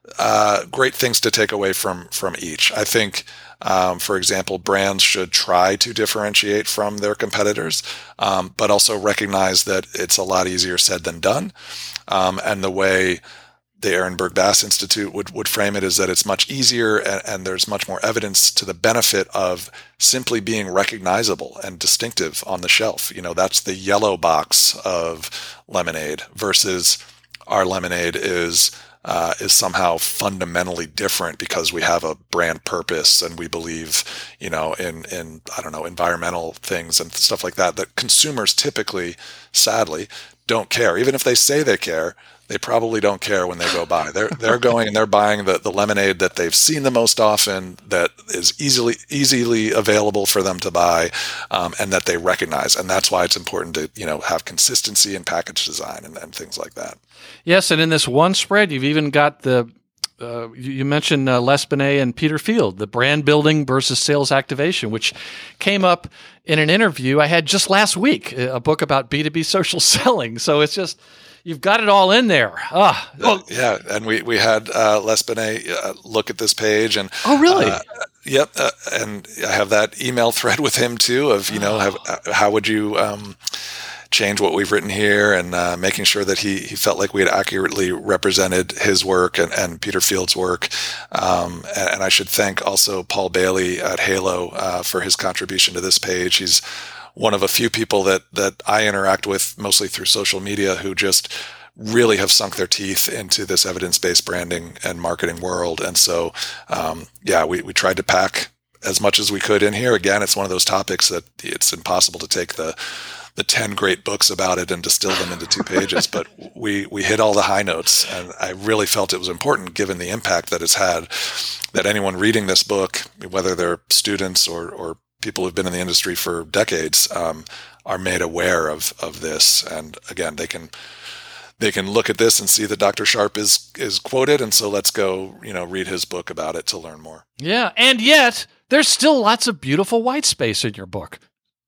Uh, great things to take away from from each. I think, um, for example, brands should try to differentiate from their competitors, um, but also recognize that it's a lot easier said than done. Um, and the way the Ehrenberg Bass Institute would, would frame it is that it's much easier, and, and there's much more evidence to the benefit of simply being recognizable and distinctive on the shelf. You know, that's the yellow box of lemonade versus our lemonade is Uh, is somehow fundamentally different because we have a brand purpose and we believe, you know, in, in, I don't know, environmental things and stuff like that, that consumers typically, sadly, don't care. Even if they say they care, they probably don't care when they go by. They're, they're going and they're buying the, the lemonade that they've seen the most often, that is easily, easily available for them to buy, um, and that they recognize. And that's why it's important to, you know, have consistency in package design and, and things like that. Yes, and in this one spread, you've even got the, uh, you, you mentioned uh, Les Binet and Peter Field, the brand building versus sales activation, which came up in an interview I had just last week, a book about B two B social selling. So it's just, you've got it all in there. Ah, well, uh, yeah, and we, we had uh, Les Binet uh, look at this page. and Oh, really? Uh, yep, uh, and I have that email thread with him too of, you know, have, uh, how would you um, change what we've written here, and uh, making sure that he, he felt like we had accurately represented his work and, and Peter Field's work. Um, and, and I should thank also Paul Bailey at Halo uh, for his contribution to this page. He's one of a few people that, that I interact with mostly through social media who just really have sunk their teeth into this evidence-based branding and marketing world. And so, um, yeah, we, we tried to pack as much as we could in here. Again, it's one of those topics that it's impossible to take the the ten great books about it and distill them into two pages, but we, we hit all the high notes, and I really felt it was important, given the impact that it's had, that anyone reading this book, whether they're students or, or people who've been in the industry for decades, um, are made aware of, of this. And again, they can, they can look at this and see that Doctor Sharp is, is quoted. And so let's go, you know, read his book about it to learn more. Yeah. And yet there's still lots of beautiful white space in your book.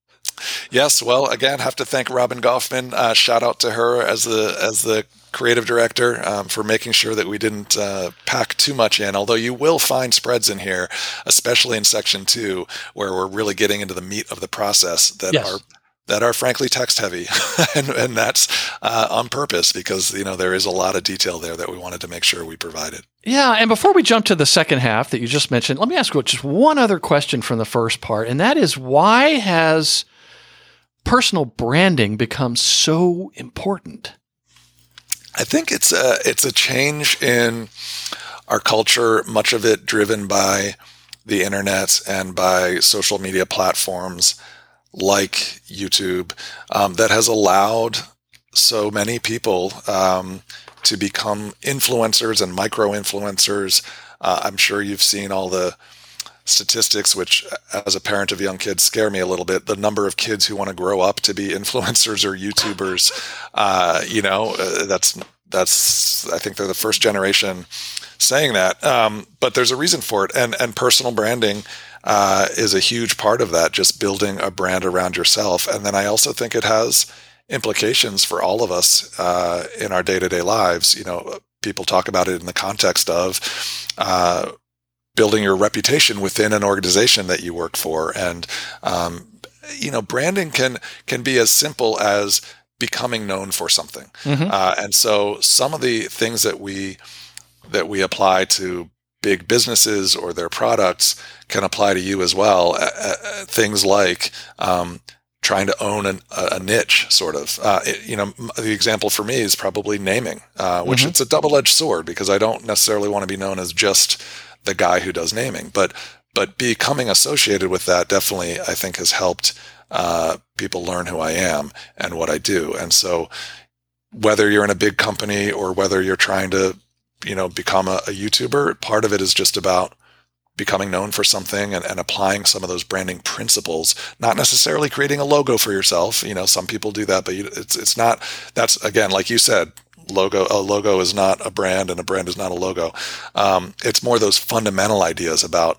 Yes, well, again, have to thank Robin Goffman. Uh, shout out to her as the as the creative director um, for making sure that we didn't uh, pack too much in. Although you will find spreads in here, especially in section two, where we're really getting into the meat of the process that yes. are that are frankly text heavy, and, and that's uh, on purpose because you know there is a lot of detail there that we wanted to make sure we provided. Yeah, and before we jump to the second half that you just mentioned, let me ask you just one other question from the first part, and that is, why has personal branding becomes so important? I think it's a, it's a change in our culture, much of it driven by the internet and by social media platforms like YouTube, um, that has allowed so many people um, to become influencers and micro-influencers. Uh, I'm sure you've seen all the statistics, which as a parent of young kids scare me a little bit. The number of kids who want to grow up to be influencers or YouTubers, uh, you know, uh, that's, that's, I think they're the first generation saying that. Um, but there's a reason for it. And, and personal branding uh, is a huge part of that, just building a brand around yourself. And then I also think it has implications for all of us uh, in our day-to-day lives. You know, people talk about it in the context of, uh, building your reputation within an organization that you work for. And, um, you know, branding can, can be as simple as becoming known for something. Mm-hmm. Uh, and so some of the things that we, that we apply to big businesses or their products can apply to you as well. Uh, uh, things like, um, trying to own an, a niche, sort of. Uh, it, you know, the example for me is probably naming, uh, which mm-hmm. it's a double-edged sword, because I don't necessarily want to be known as just the guy who does naming, but but becoming associated with that definitely, I think, has helped uh, people learn who I am and what I do. And so, whether you're in a big company or whether you're trying to, you know, become a, a YouTuber, part of it is just about becoming known for something and, and applying some of those branding principles. Not necessarily creating a logo for yourself. You know, some people do that, but you, it's it's not. That's, again, like you said. Logo, a logo is not a brand, and a brand is not a logo. Um, it's more those fundamental ideas about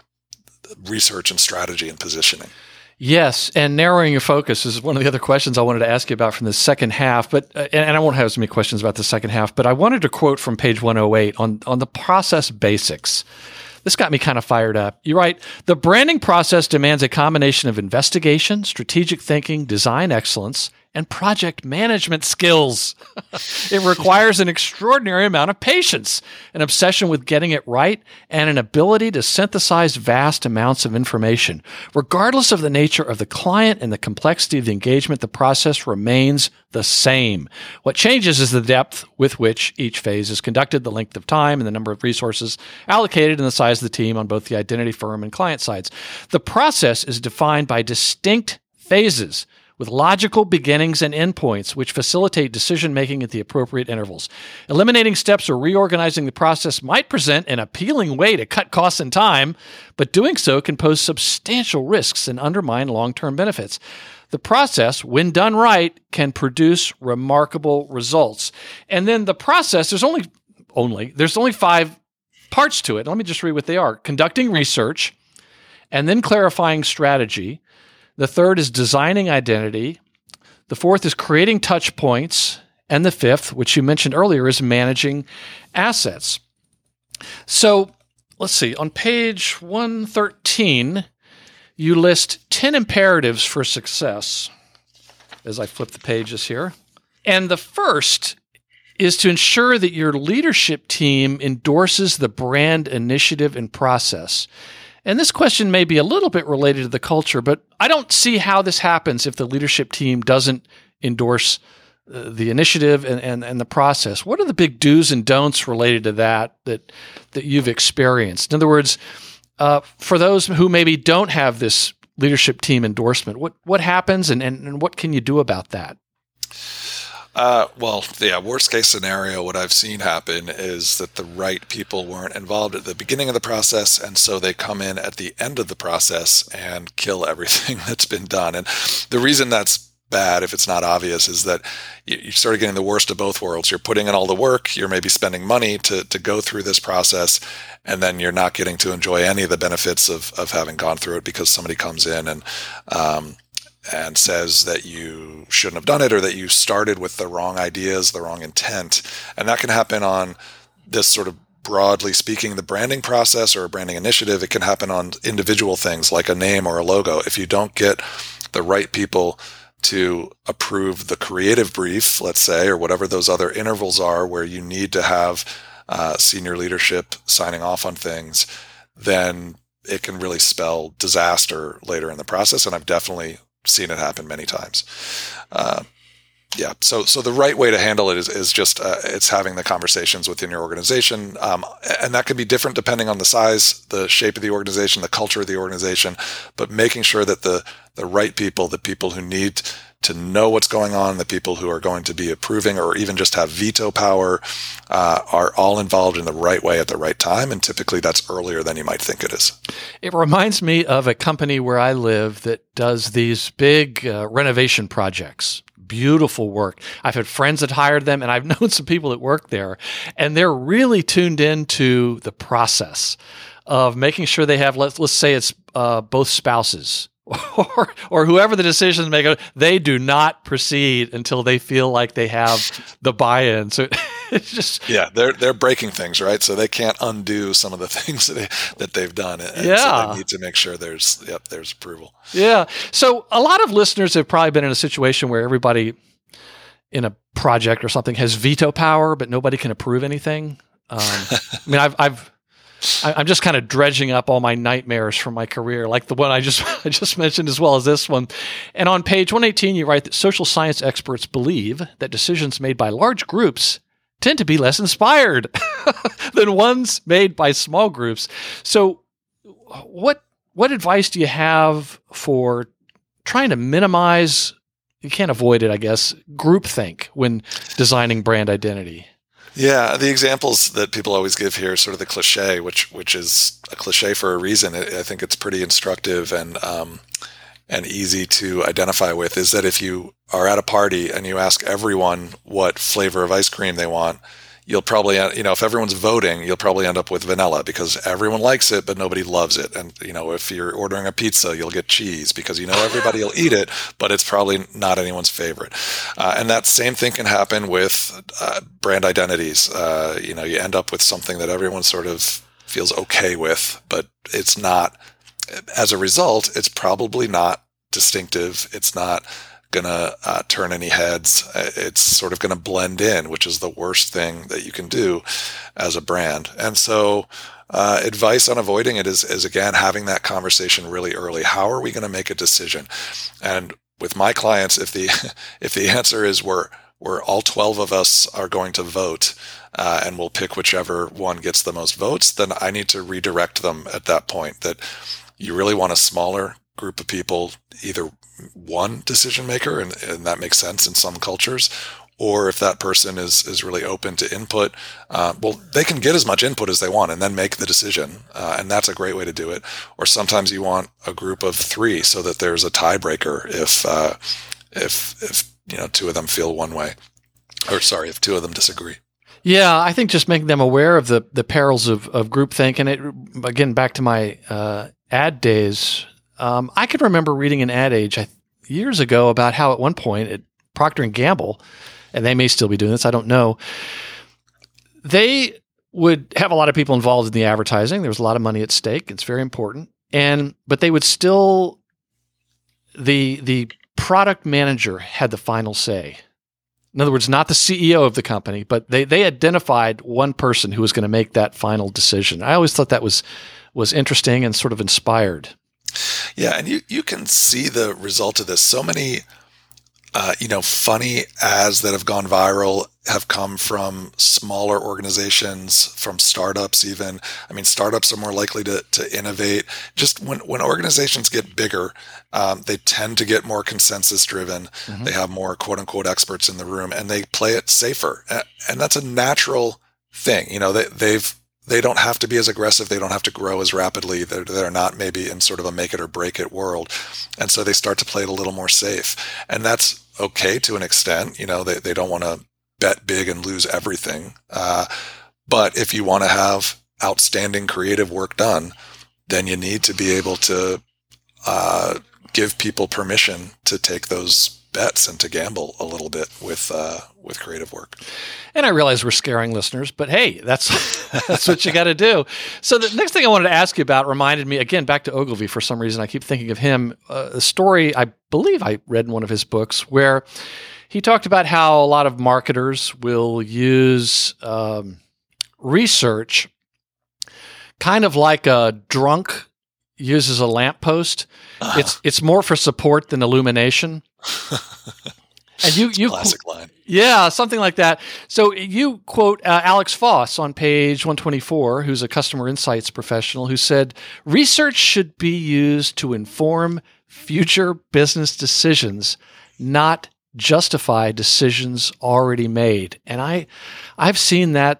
research and strategy and positioning. Yes, and narrowing your focus is one of the other questions I wanted to ask you about from the second half. But uh, and I won't have as many questions about the second half. But I wanted to quote from page one oh eight on on the process basics. This got me kind of fired up. You write, the branding process demands a combination of investigation, strategic thinking, design excellence, and project management skills. It requires an extraordinary amount of patience, an obsession with getting it right, and an ability to synthesize vast amounts of information. Regardless of the nature of the client and the complexity of the engagement, the process remains the same. What changes is the depth with which each phase is conducted, the length of time, and the number of resources allocated, and the size of the team on both the identity firm and client sides. The process is defined by distinct phases with logical beginnings and endpoints, which facilitate decision-making at the appropriate intervals. Eliminating steps or reorganizing the process might present an appealing way to cut costs and time, but doing so can pose substantial risks and undermine long-term benefits. The process, when done right, can produce remarkable results. And then the process, there's only, only, there's only five parts to it. Let me just read what they are. Conducting research, and then clarifying strategy. The third is designing identity. The fourth is creating touch points. And the fifth, which you mentioned earlier, is managing assets. So let's see. On page one thirteen, you list ten imperatives for success, as I flip the pages here. And the first is to ensure that your leadership team endorses the brand initiative and process. And this question may be a little bit related to the culture, but I don't see how this happens if the leadership team doesn't endorse uh, the initiative and, and, and the process. What are the big do's and don'ts related to that that, that you've experienced? In other words, uh, for those who maybe don't have this leadership team endorsement, what, what happens and, and, and what can you do about that? Uh, well, yeah, worst case scenario, what I've seen happen is that the right people weren't involved at the beginning of the process, and so they come in at the end of the process and kill everything that's been done. And the reason that's bad, if it's not obvious, is that you, you started getting the worst of both worlds. You're putting in all the work, you're maybe spending money to, to go through this process, and then you're not getting to enjoy any of the benefits of, of having gone through it because somebody comes in and um, and says that you shouldn't have done it, or that you started with the wrong ideas, the wrong intent. And that can happen on this sort of, broadly speaking, the branding process or a branding initiative. It can happen on individual things like a name or a logo. If you don't get the right people to approve the creative brief, let's say, or whatever those other intervals are where you need to have uh, senior leadership signing off on things, then it can really spell disaster later in the process. And I've definitely seen it happen many times. Uh, Yeah. So, so the right way to handle it is, is just, uh, it's having the conversations within your organization. Um, and that can be different depending on the size, the shape of the organization, the culture of the organization, but making sure that the, the right people, the people who need to know what's going on, the people who are going to be approving or even just have veto power, uh, are all involved in the right way at the right time. And typically that's earlier than you might think it is. It reminds me of a company where I live that does these big uh, renovation projects. Beautiful work. I've had friends that hired them, and I've known some people that work there, and they're really tuned into the process of making sure they have, let's, let's say it's uh, both spouses or or whoever the decision maker, they do not proceed until they feel like they have the buy-in. So it's just yeah, they're they're breaking things, right? So they can't undo some of the things that, they, that they've done. And yeah, so they need to make sure there's yep there's approval. Yeah. So a lot of listeners have probably been in a situation where everybody in a project or something has veto power, but nobody can approve anything. Um, I mean, I've I've I'm just kind of dredging up all my nightmares from my career, like the one I just I just mentioned, as well as this one. And on page one eighteen, you write that social science experts believe that decisions made by large groups tend to be less inspired than ones made by small groups. So, what what advice do you have for trying to minimize? You can't avoid it, I guess, groupthink when designing brand identity. Yeah, the examples that people always give here is sort of the cliche, which which is a cliche for a reason. I think it's pretty instructive and um, and easy to identify with. Is that if you are at a party and you ask everyone what flavor of ice cream they want, you'll probably, you know, if everyone's voting, you'll probably end up with vanilla because everyone likes it, but nobody loves it. And, you know, if you're ordering a pizza, you'll get cheese because, you know, everybody will eat it, but it's probably not anyone's favorite. Uh, and that same thing can happen with uh, brand identities. Uh, you know, you end up with something that everyone sort of feels okay with, but it's not. As a result, it's probably not distinctive. It's not going to uh, turn any heads. It's sort of going to blend in, which is the worst thing that you can do as a brand. And so uh, advice on avoiding it is, is, again, having that conversation really early. How are we going to make a decision? And with my clients, if the if the answer is we're, we're all twelve of us are going to vote uh, and we'll pick whichever one gets the most votes, then I need to redirect them at that point that you really want a smaller group of people, either one decision maker, and, and that makes sense in some cultures, or if that person is is really open to input, uh, well, they can get as much input as they want and then make the decision, uh, and that's a great way to do it. Or sometimes you want a group of three so that there's a tiebreaker if uh, if if you know two of them feel one way, or sorry, if two of them disagree. Yeah, I think just making them aware of the the perils of of groupthink, and it again back to my uh, ad days. Um, I could remember reading an ad age years ago about how at one point at Procter and Gamble, and they may still be doing this, I don't know, they would have a lot of people involved in the advertising. There was a lot of money at stake. It's very important. And but they would still, the the product manager had the final say. In other words, not the C E O of the company, but they they identified one person who was going to make that final decision. I always thought that was was interesting and sort of inspired. Yeah, and you, you can see the result of this. So many, uh, you know, funny ads that have gone viral have come from smaller organizations, from startups even. I mean, startups are more likely to, to innovate. Just when, when organizations get bigger, um, they tend to get more consensus driven. Mm-hmm. They have more quote unquote experts in the room and they play it safer. And, and that's a natural thing. You know, they, they've, They don't have to be as aggressive. They don't have to grow as rapidly. They're, they're not maybe in sort of a make it or break it world. And so they start to play it a little more safe. And that's okay to an extent. You know, they, they don't want to bet big and lose everything. Uh, but if you want to have outstanding creative work done, then you need to be able to uh, give people permission to take those bets and to gamble a little bit with uh, with creative work. And I realize we're scaring listeners, but hey, that's that's what you got to do. So the next thing I wanted to ask you about reminded me, again, back to Ogilvy for some reason. I keep thinking of him. Uh, a story I believe I read in one of his books where he talked about how a lot of marketers will use um, research kind of like a drunk uses a lamppost. Uh-huh. It's it's more for support than illumination. And you, you classic line. Yeah, something like that. So you quote uh, Alex Foss on page one twenty-four, who's a customer insights professional, who said, research should be used to inform future business decisions, not justify decisions already made. And I, I've seen that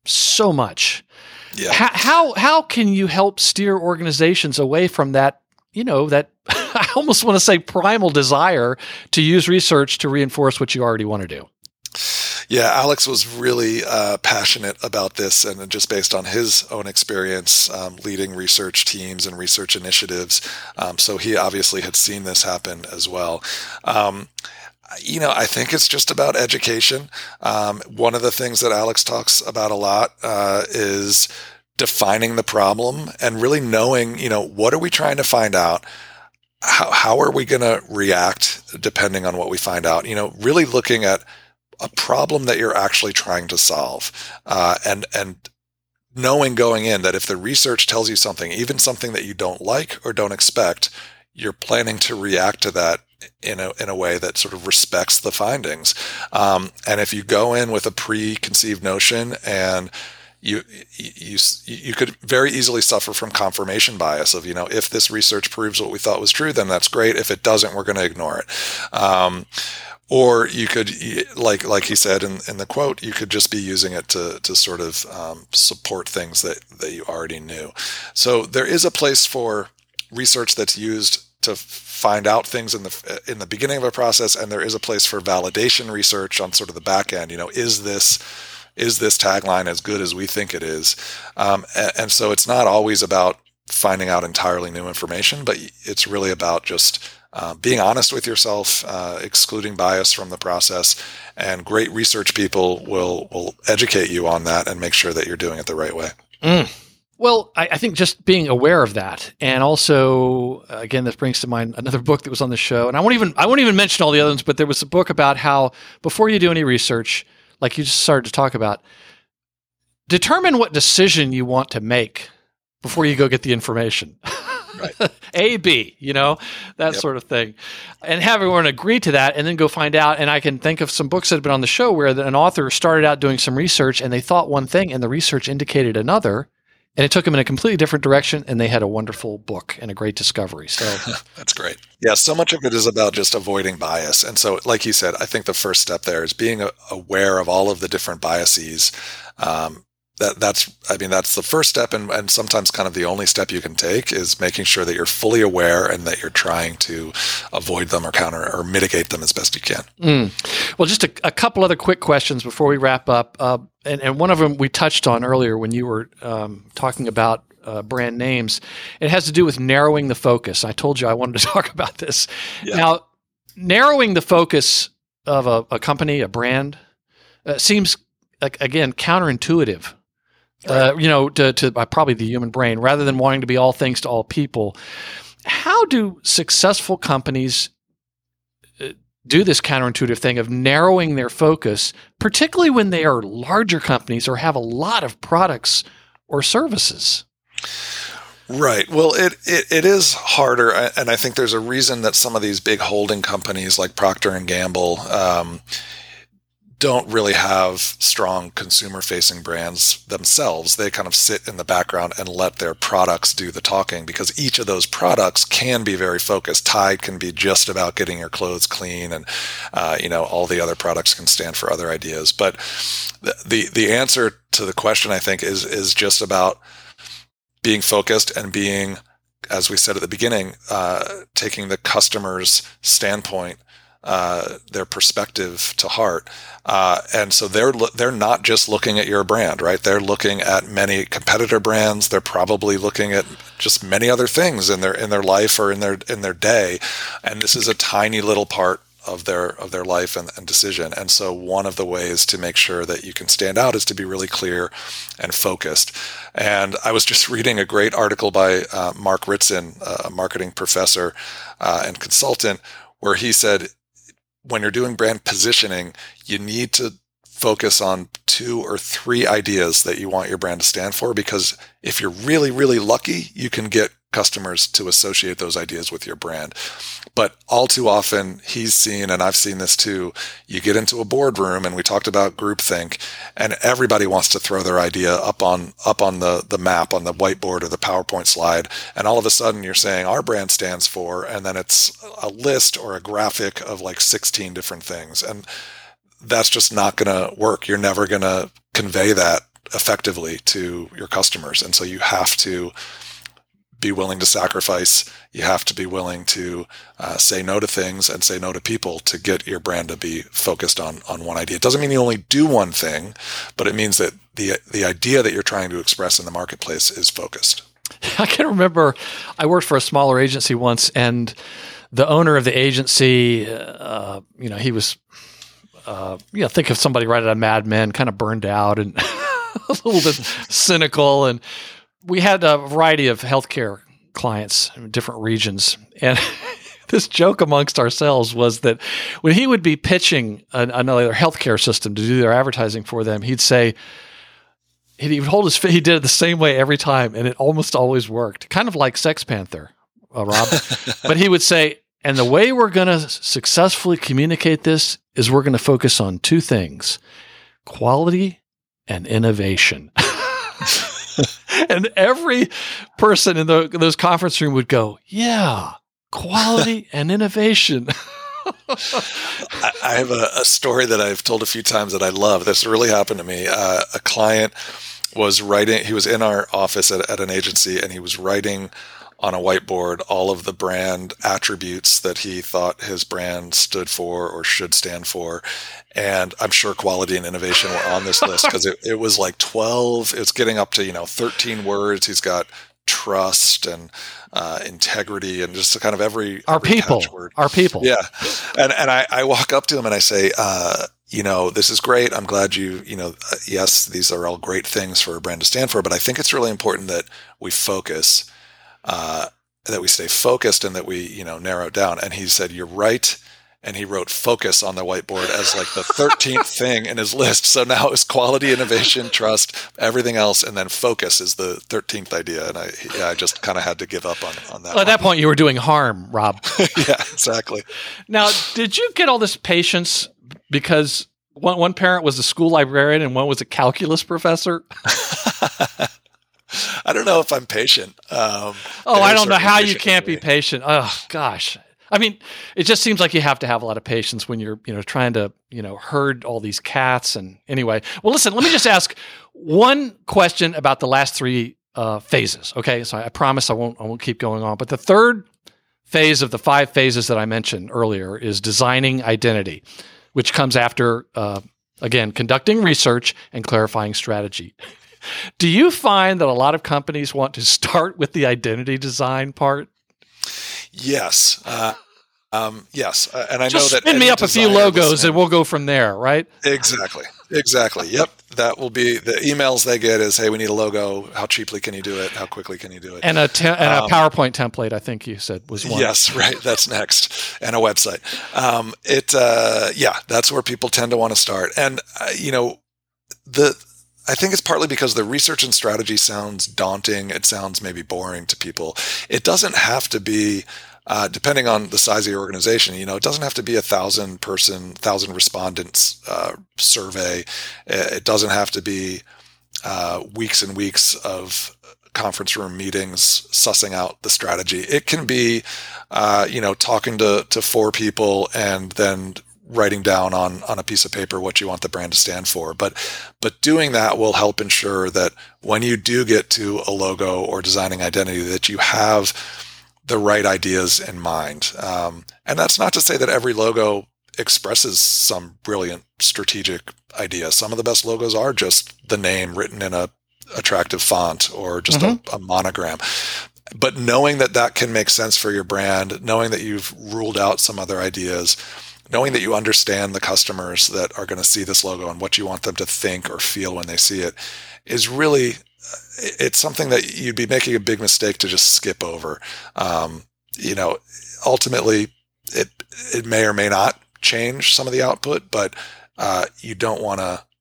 so much. Yeah. How, how, how can you help steer organizations away from that, you know, that I almost want to say primal desire to use research to reinforce what you already want to do? Yeah, Alex was really uh, passionate about this, and just based on his own experience um, leading research teams and research initiatives. Um, so he obviously had seen this happen as well. Um, you know, I think it's just about education. Um, one of the things that Alex talks about a lot uh, is defining the problem and really knowing, you know, what are we trying to find out? How, how are we going to react depending on what we find out? You know, really looking at a problem that you're actually trying to solve, uh, and and knowing going in that if the research tells you something, even something that you don't like or don't expect, you're planning to react to that in a in a way that sort of respects the findings. Um, and if you go in with a preconceived notion, and you you you could very easily suffer from confirmation bias of, you know, if this research proves what we thought was true, then that's great. If it doesn't, we're going to ignore it. Um, Or you could, like like he said in, in the quote, you could just be using it to to sort of um, support things that, that you already knew. So there is a place for research that's used to find out things in the in the beginning of a process, and there is a place for validation research on sort of the back end. You know, is this is this tagline as good as we think it is? Um, and, and so it's not always about finding out entirely new information, but it's really about just Uh, being honest with yourself, uh, excluding bias from the process, and great research people will will educate you on that and make sure that you're doing it the right way. Mm. Well, I, I think just being aware of that, and also, uh, again, this brings to mind another book that was on the show, and I won't even I won't even mention all the other ones, but there was a book about how before you do any research, like you just started to talk about, determine what decision you want to make before you go get the information. Right. A, B, you know, that Yep. sort of thing. And have everyone agree to that and then go find out. And I can think of some books that have been on the show where an author started out doing some research and they thought one thing and the research indicated another, and it took them in a completely different direction, and they had a wonderful book and a great discovery. So That's great. Yeah, so much of it is about just avoiding bias. And so, like you said, I think the first step there is being aware of all of the different biases. Um, That that's, I mean, that's the first step, and, and sometimes kind of the only step you can take is making sure that you're fully aware and that you're trying to avoid them or counter or mitigate them as best you can. Mm. Well, just a, a couple other quick questions before we wrap up. Uh, and, and one of them we touched on earlier when you were um, talking about uh, brand names. It has to do with narrowing the focus. I told you I wanted to talk about this. Yeah. Now, narrowing the focus of a, a company, a brand, uh, seems, like, again, counterintuitive. Uh, you know, to, to uh, probably the human brain, rather than wanting to be all things to all people. How do successful companies uh, do this counterintuitive thing of narrowing their focus, particularly when they are larger companies or have a lot of products or services? Right. Well, it, it, it is harder, and I think there's a reason that some of these big holding companies like Procter and Gamble um, don't really have strong consumer-facing brands themselves. They kind of sit in the background and let their products do the talking, because each of those products can be very focused. Tide can be just about getting your clothes clean, and uh, you know, all the other products can stand for other ideas. But the, the the answer to the question, I think, is is just about being focused and being, as we said at the beginning, uh, taking the customer's standpoint, uh, their perspective to heart. Uh, and so they're, they're not just looking at your brand, right? They're looking at many competitor brands. They're probably looking at just many other things in their, in their life or in their, in their day. And this is a tiny little part of their, of their life and, and decision. And so one of the ways to make sure that you can stand out is to be really clear and focused. And I was just reading a great article by uh, Mark Ritson, a marketing professor uh, and consultant, where he said, when you're doing brand positioning, you need to focus on two or three ideas that you want your brand to stand for, because if you're really, really lucky, you can get customers to associate those ideas with your brand. But all too often, he's seen, and I've seen this too, you get into a boardroom, and we talked about groupthink, and everybody wants to throw their idea up on up on the, the map, on the whiteboard or the PowerPoint slide, and all of a sudden you're saying our brand stands for, and then it's a list or a graphic of like sixteen different things. And that's just not going to work. You're never going to convey that effectively to your customers. And so you have to be willing to sacrifice. You have to be willing to uh, say no to things and say no to people to get your brand to be focused on on one idea. It doesn't mean you only do one thing, but it means that the the idea that you're trying to express in the marketplace is focused. I can remember I worked for a smaller agency once, and the owner of the agency, uh, you know, he was, uh, you know, think of somebody right out of Mad Men, kind of burned out and a little bit cynical. And we had a variety of healthcare clients in different regions. And this joke amongst ourselves was that when he would be pitching an, another healthcare system to do their advertising for them, he'd say, he would hold his, he did it the same way every time, and it almost always worked. Kind of like Sex Panther, uh, Rob. But he would say, and the way we're going to successfully communicate this is we're going to focus on two things: quality and innovation. And every person in the, those conference room would go, yeah, quality and innovation. I, I have a, a story that I've told a few times that I love. This really happened to me. Uh, a client was writing, he was in our office at, at an agency, and he was writing on a whiteboard all of the brand attributes that he thought his brand stood for or should stand for. And I'm sure quality and innovation were on this list because it, it was like twelve, it's getting up to, you know, thirteen words. He's got trust and uh, integrity and just kind of every, our every people, catchword. our people. Yeah. And, and I, I walk up to him and I say, uh, you know, this is great. I'm glad you, you know, uh, yes, these are all great things for a brand to stand for, but I think it's really important that we focus, uh, that we stay focused and that we, you know, narrow it down. And he said, you're right. And he wrote focus on the whiteboard as like the thirteenth thing in his list. So now it's quality, innovation, trust, everything else. And then focus is the thirteenth idea. And I, yeah, I just kind of had to give up on, on that. Well, at that point you were doing harm, Rob. Yeah, exactly. Now, did you get all this patience because one, one parent was a school librarian and one was a calculus professor? I don't know if I'm patient. Um, oh, I don't know how you can't be patient. Oh, gosh. I mean, it just seems like you have to have a lot of patience when you're, you know, trying to, you know, herd all these cats. And anyway, well, listen, let me just ask one question about the last three uh, phases. Okay, so I promise I won't, I won't keep going on. But the third phase of the five phases that I mentioned earlier is designing identity, which comes after, uh, again, conducting research and clarifying strategy. Do you find that a lot of companies want to start with the identity design part? Yes. Uh, um, yes. Uh, and I Just know that spin me up a few logos listening, and we'll go from there, right? Exactly. Exactly. Yep. That will be the emails they get is, hey, we need a logo. How cheaply can you do it? How quickly can you do it? And a, te- and a um, PowerPoint template, I think you said was one. Yes, right. That's next. And a website. Um, it, uh, yeah, that's where people tend to want to start. And, uh, you know, the, I think it's partly because the research and strategy sounds daunting. It sounds maybe boring to people. It doesn't have to be, uh, depending on the size of your organization, you know, it doesn't have to be a thousand person, thousand respondents uh, survey. It doesn't have to be uh, weeks and weeks of conference room meetings sussing out the strategy. It can be, uh, you know, talking to, to four people and then writing down on, on a piece of paper what you want the brand to stand for. But, but doing that will help ensure that when you do get to a logo or designing identity, that you have the right ideas in mind. Um, and that's not to say that every logo expresses some brilliant strategic idea. Some of the best logos are just the name written in a attractive font or just mm-hmm. a, a monogram. But knowing that that can make sense for your brand, knowing that you've ruled out some other ideas, knowing that you understand the customers that are going to see this logo and what you want them to think or feel when they see it is really, it's something that you'd be making a big mistake to just skip over. Um, you know, ultimately it, it may or may not change some of the output, but uh, you don't want to,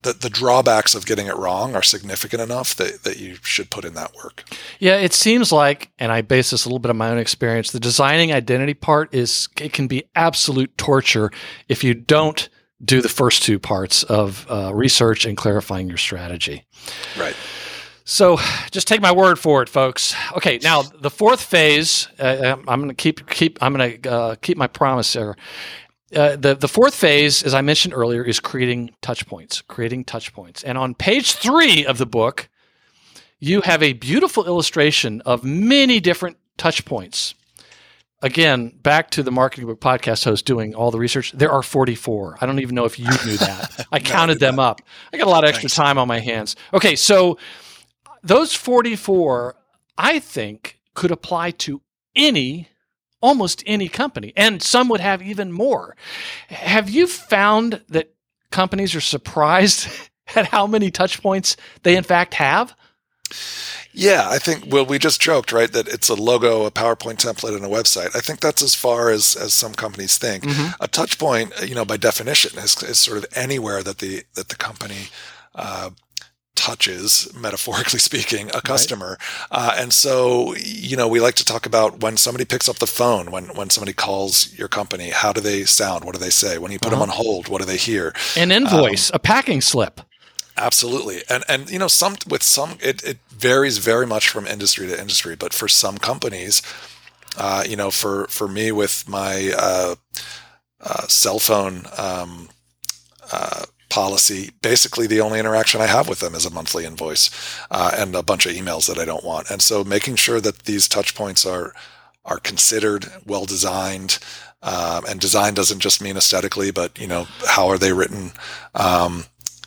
the, the drawbacks of getting it wrong are significant enough that, that you should put in that work. Yeah, it seems like, and I base this a little bit on my own experience, the designing identity part is, it can be absolute torture if you don't do the first two parts of uh, research and clarifying your strategy. Right. So just take my word for it, folks. Okay, now the fourth phase, uh, I'm going to keep keep I'm going to uh, keep my promise there. Uh, the the fourth phase, as I mentioned earlier, is creating touch points. Creating touch points, and on page three of the book, you have a beautiful illustration of many different touch points. Again, back to the Marketing Book Podcast host doing all the research. There are forty-four. I don't even know if you knew that. I counted them up. I got a lot of extra time on my hands. Okay, so those forty-four, I think, could apply to any, almost any company, and some would have even more. Have you found that companies are surprised at how many touch points they in fact have? Yeah, I think, well, we just joked, right, that it's a logo, a PowerPoint template, and a website. I think that's as far as, as some companies think. Mm-hmm. A touch point, you know, by definition, is, is sort of anywhere that the that the company uh, touches, metaphorically speaking, a customer. Right. Uh, and so, you know, we like to talk about when somebody picks up the phone, when when somebody calls your company, how do they sound? What do they say? When you put uh-huh. them on hold, what do they hear? An invoice, um, a packing slip. Absolutely. And, and you know, some with some, it, it varies very much from industry to industry, but for some companies, uh, you know, for, for me with my uh, uh, cell phone um, uh, policy, basically the only interaction I have with them is a monthly invoice uh, and a bunch of emails that I don't want. And so making sure that these touch points are, are considered, well designed, um, and design doesn't just mean aesthetically, but, you know, how are they written? Um,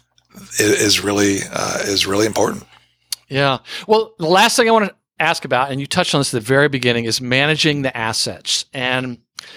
is really uh, is really important. Yeah. Well, the last thing I want to ask about, and you touched on this at the very beginning, is managing the assets. And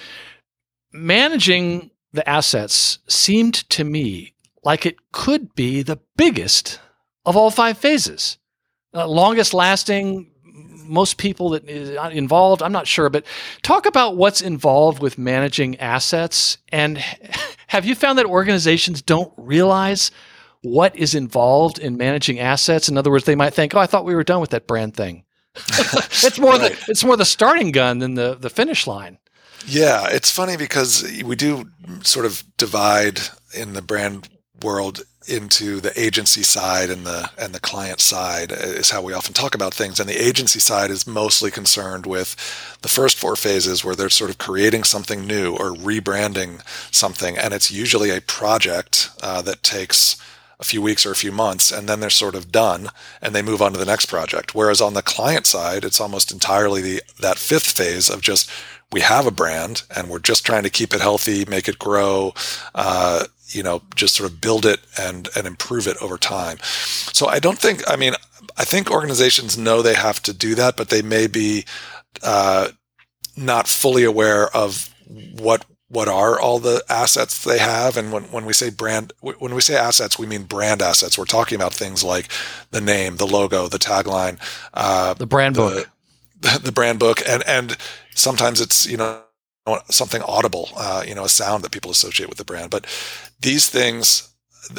managing the assets seemed to me like it could be the biggest of all five phases. Uh, longest lasting, most people that is involved, I'm not sure, but talk about what's involved with managing assets. And have you found that organizations don't realize what is involved in managing assets? In other words, they might think, "Oh, I thought we were done with that brand thing." it's more right. the it's more the starting gun than the the finish line. Yeah, it's funny because we do sort of divide in the brand world into the agency side and the and the client side is how we often talk about things. And the agency side is mostly concerned with the first four phases where they're sort of creating something new or rebranding something, and it's usually a project uh, that takes a few weeks or a few months, and then they're sort of done and they move on to the next project. Whereas on the client side, it's almost entirely the that fifth phase of just, we have a brand and we're just trying to keep it healthy, make it grow, uh, you know, just sort of build it and, and improve it over time. So I don't think, I mean, I think organizations know they have to do that, but they may be uh, not fully aware of what what are all the assets they have. And when, when we say brand, when we say assets, we mean brand assets. We're talking about things like the name, the logo, the tagline, uh, the brand the, book, the, the brand book. And, and sometimes it's, you know, something audible, uh, you know, a sound that people associate with the brand. But these things,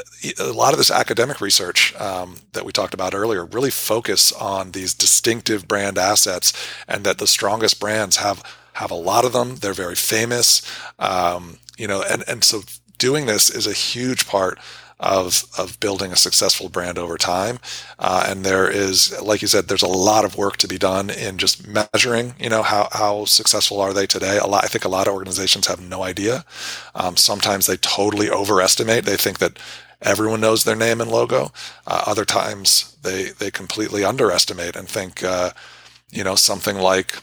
a lot of this academic research um, that we talked about earlier really focus on these distinctive brand assets, and that the strongest brands have have a lot of them. They're very famous, um, you know, and, and so doing this is a huge part of of building a successful brand over time. Uh, and there is, like you said, there's a lot of work to be done in just measuring, you know, how, how successful are they today? A lot, I think a lot of organizations have no idea. Um, sometimes they totally overestimate. They think that everyone knows their name and logo. Uh, other times they, they completely underestimate and think, uh, you know, something like,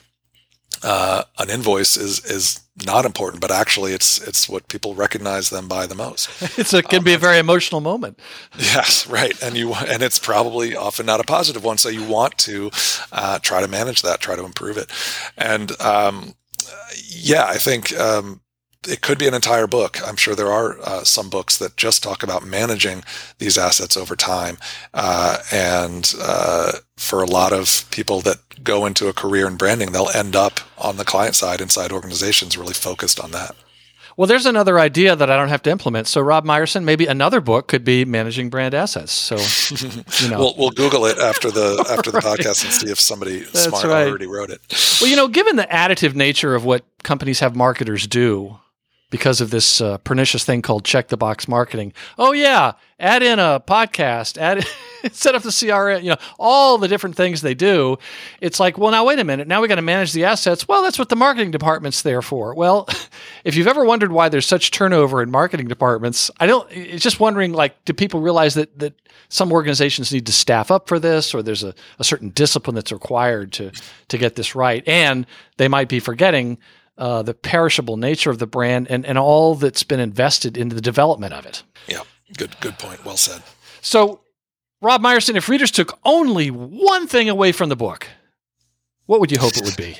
Uh, an invoice is is not important, but actually it's it's what people recognize them by the most. it's a, it can um, be a very emotional moment. Yes, right, and you and it's probably often not a positive one. So you want to uh, try to manage that, try to improve it, and um, yeah, I think um, it could be an entire book. I'm sure there are uh, some books that just talk about managing these assets over time, uh, and uh, for a lot of people that go into a career in branding, they'll end up on the client side inside organizations really focused on that. Well, there's another idea that I don't have to implement. So, Rob Myerson, maybe another book could be Managing Brand Assets. So, you know, we'll, we'll Google it after the after the Right. podcast and see if somebody That's smart right. already wrote it. well, you know, given the additive nature of what companies have marketers do because of this uh, pernicious thing called check the box marketing. Oh yeah, add in a podcast, add in, set up the C R M, you know, all the different things they do. It's like, well, now wait a minute. Now we got to manage the assets. Well, that's what the marketing department's there for. Well, if you've ever wondered why there's such turnover in marketing departments, I don't. It's just wondering, like, do people realize that that some organizations need to staff up for this, or there's a, a certain discipline that's required to to get this right, and they might be forgetting uh, the perishable nature of the brand and, and all that's been invested into the development of it. Yeah, good good point. Well said. So, Rob Myerson, if readers took only one thing away from the book, what would you hope it would be?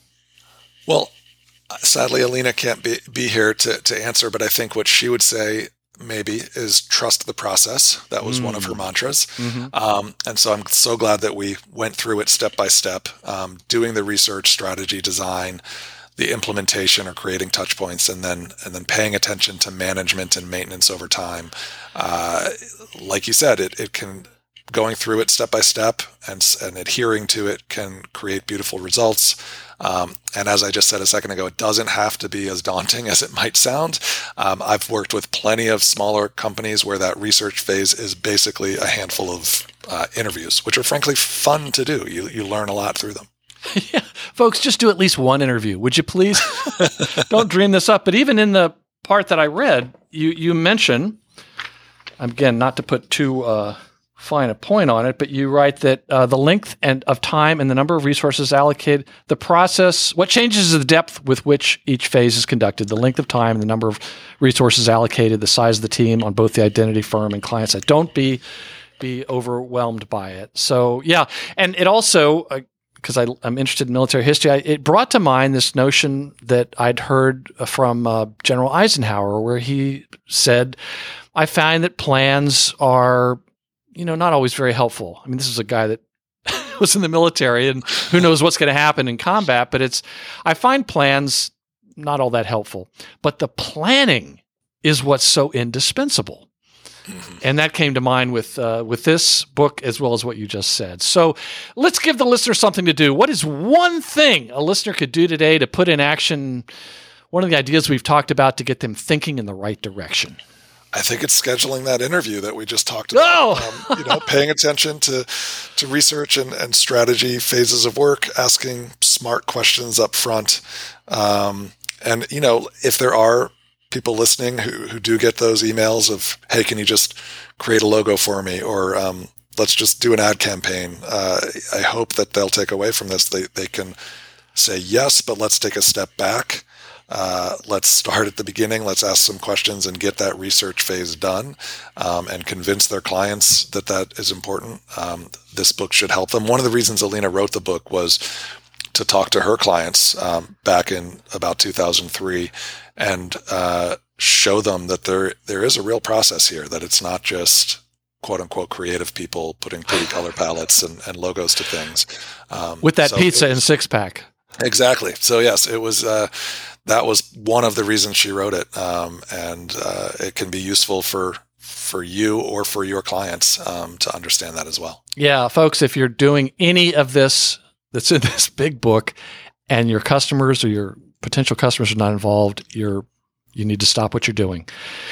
Well, sadly, Alina can't be, be here to, to answer, but I think what she would say maybe is trust the process. That was mm. one of her mantras. Mm-hmm. Um, and so I'm so glad that we went through it step by step, um, doing the research, strategy, design, the implementation or creating touch points, and then and then paying attention to management and maintenance over time. Uh, like you said, it, it can going through it step by step and and adhering to it can create beautiful results. Um, and as I just said a second ago, it doesn't have to be as daunting as it might sound. Um, I've worked with plenty of smaller companies where that research phase is basically a handful of uh, interviews, which are frankly fun to do. You you learn a lot through them. Yeah, folks, just do at least one interview, would you please? Don't dream this up. But even in the part that I read, you you mention, again, not to put too uh, fine a point on it, but you write that uh, the length and of time and the number of resources allocated, the process, what changes is the depth with which each phase is conducted, the length of time and the number of resources allocated, the size of the team on both the identity firm and client side. Don't be be overwhelmed by it. So yeah, and it also. Uh, because I'm interested in military history, I, it brought to mind this notion that I'd heard from uh, General Eisenhower, where he said, I find that plans are, you know, not always very helpful. I mean, this is a guy that was in the military and who knows what's going to happen in combat, but it's, I find plans not all that helpful, but the planning is what's so indispensable. Mm-hmm. And that came to mind with uh, with this book as well as what you just said. So let's give the listener something to do. What is one thing a listener could do today to put in action one of the ideas we've talked about to get them thinking in the right direction? I think it's scheduling that interview that we just talked about. Oh! um, you know, paying attention to to research and, and strategy phases of work, asking smart questions up front. Um, and, you know, if there are people listening who, who do get those emails of, hey, can you just create a logo for me? Or um, let's just do an ad campaign. Uh, I hope that they'll take away from this. They, they can say, yes, but let's take a step back. Uh, let's start at the beginning. Let's ask some questions and get that research phase done um, and convince their clients that that is important. Um, this book should help them. One of the reasons Alina wrote the book was to talk to her clients um, back in about two thousand three and uh, show them that there there is a real process here, that it's not just quote unquote creative people putting pretty color palettes and, and logos to things. Um, With that so pizza was, and six pack. Exactly. So yes, it was, uh, that was one of the reasons she wrote it. Um, and uh, it can be useful for for you or for your clients um, to understand that as well. Yeah, folks, if you're doing any of this that's in this big book and your customers or your potential customers are not involved, you're you need to stop what you're doing.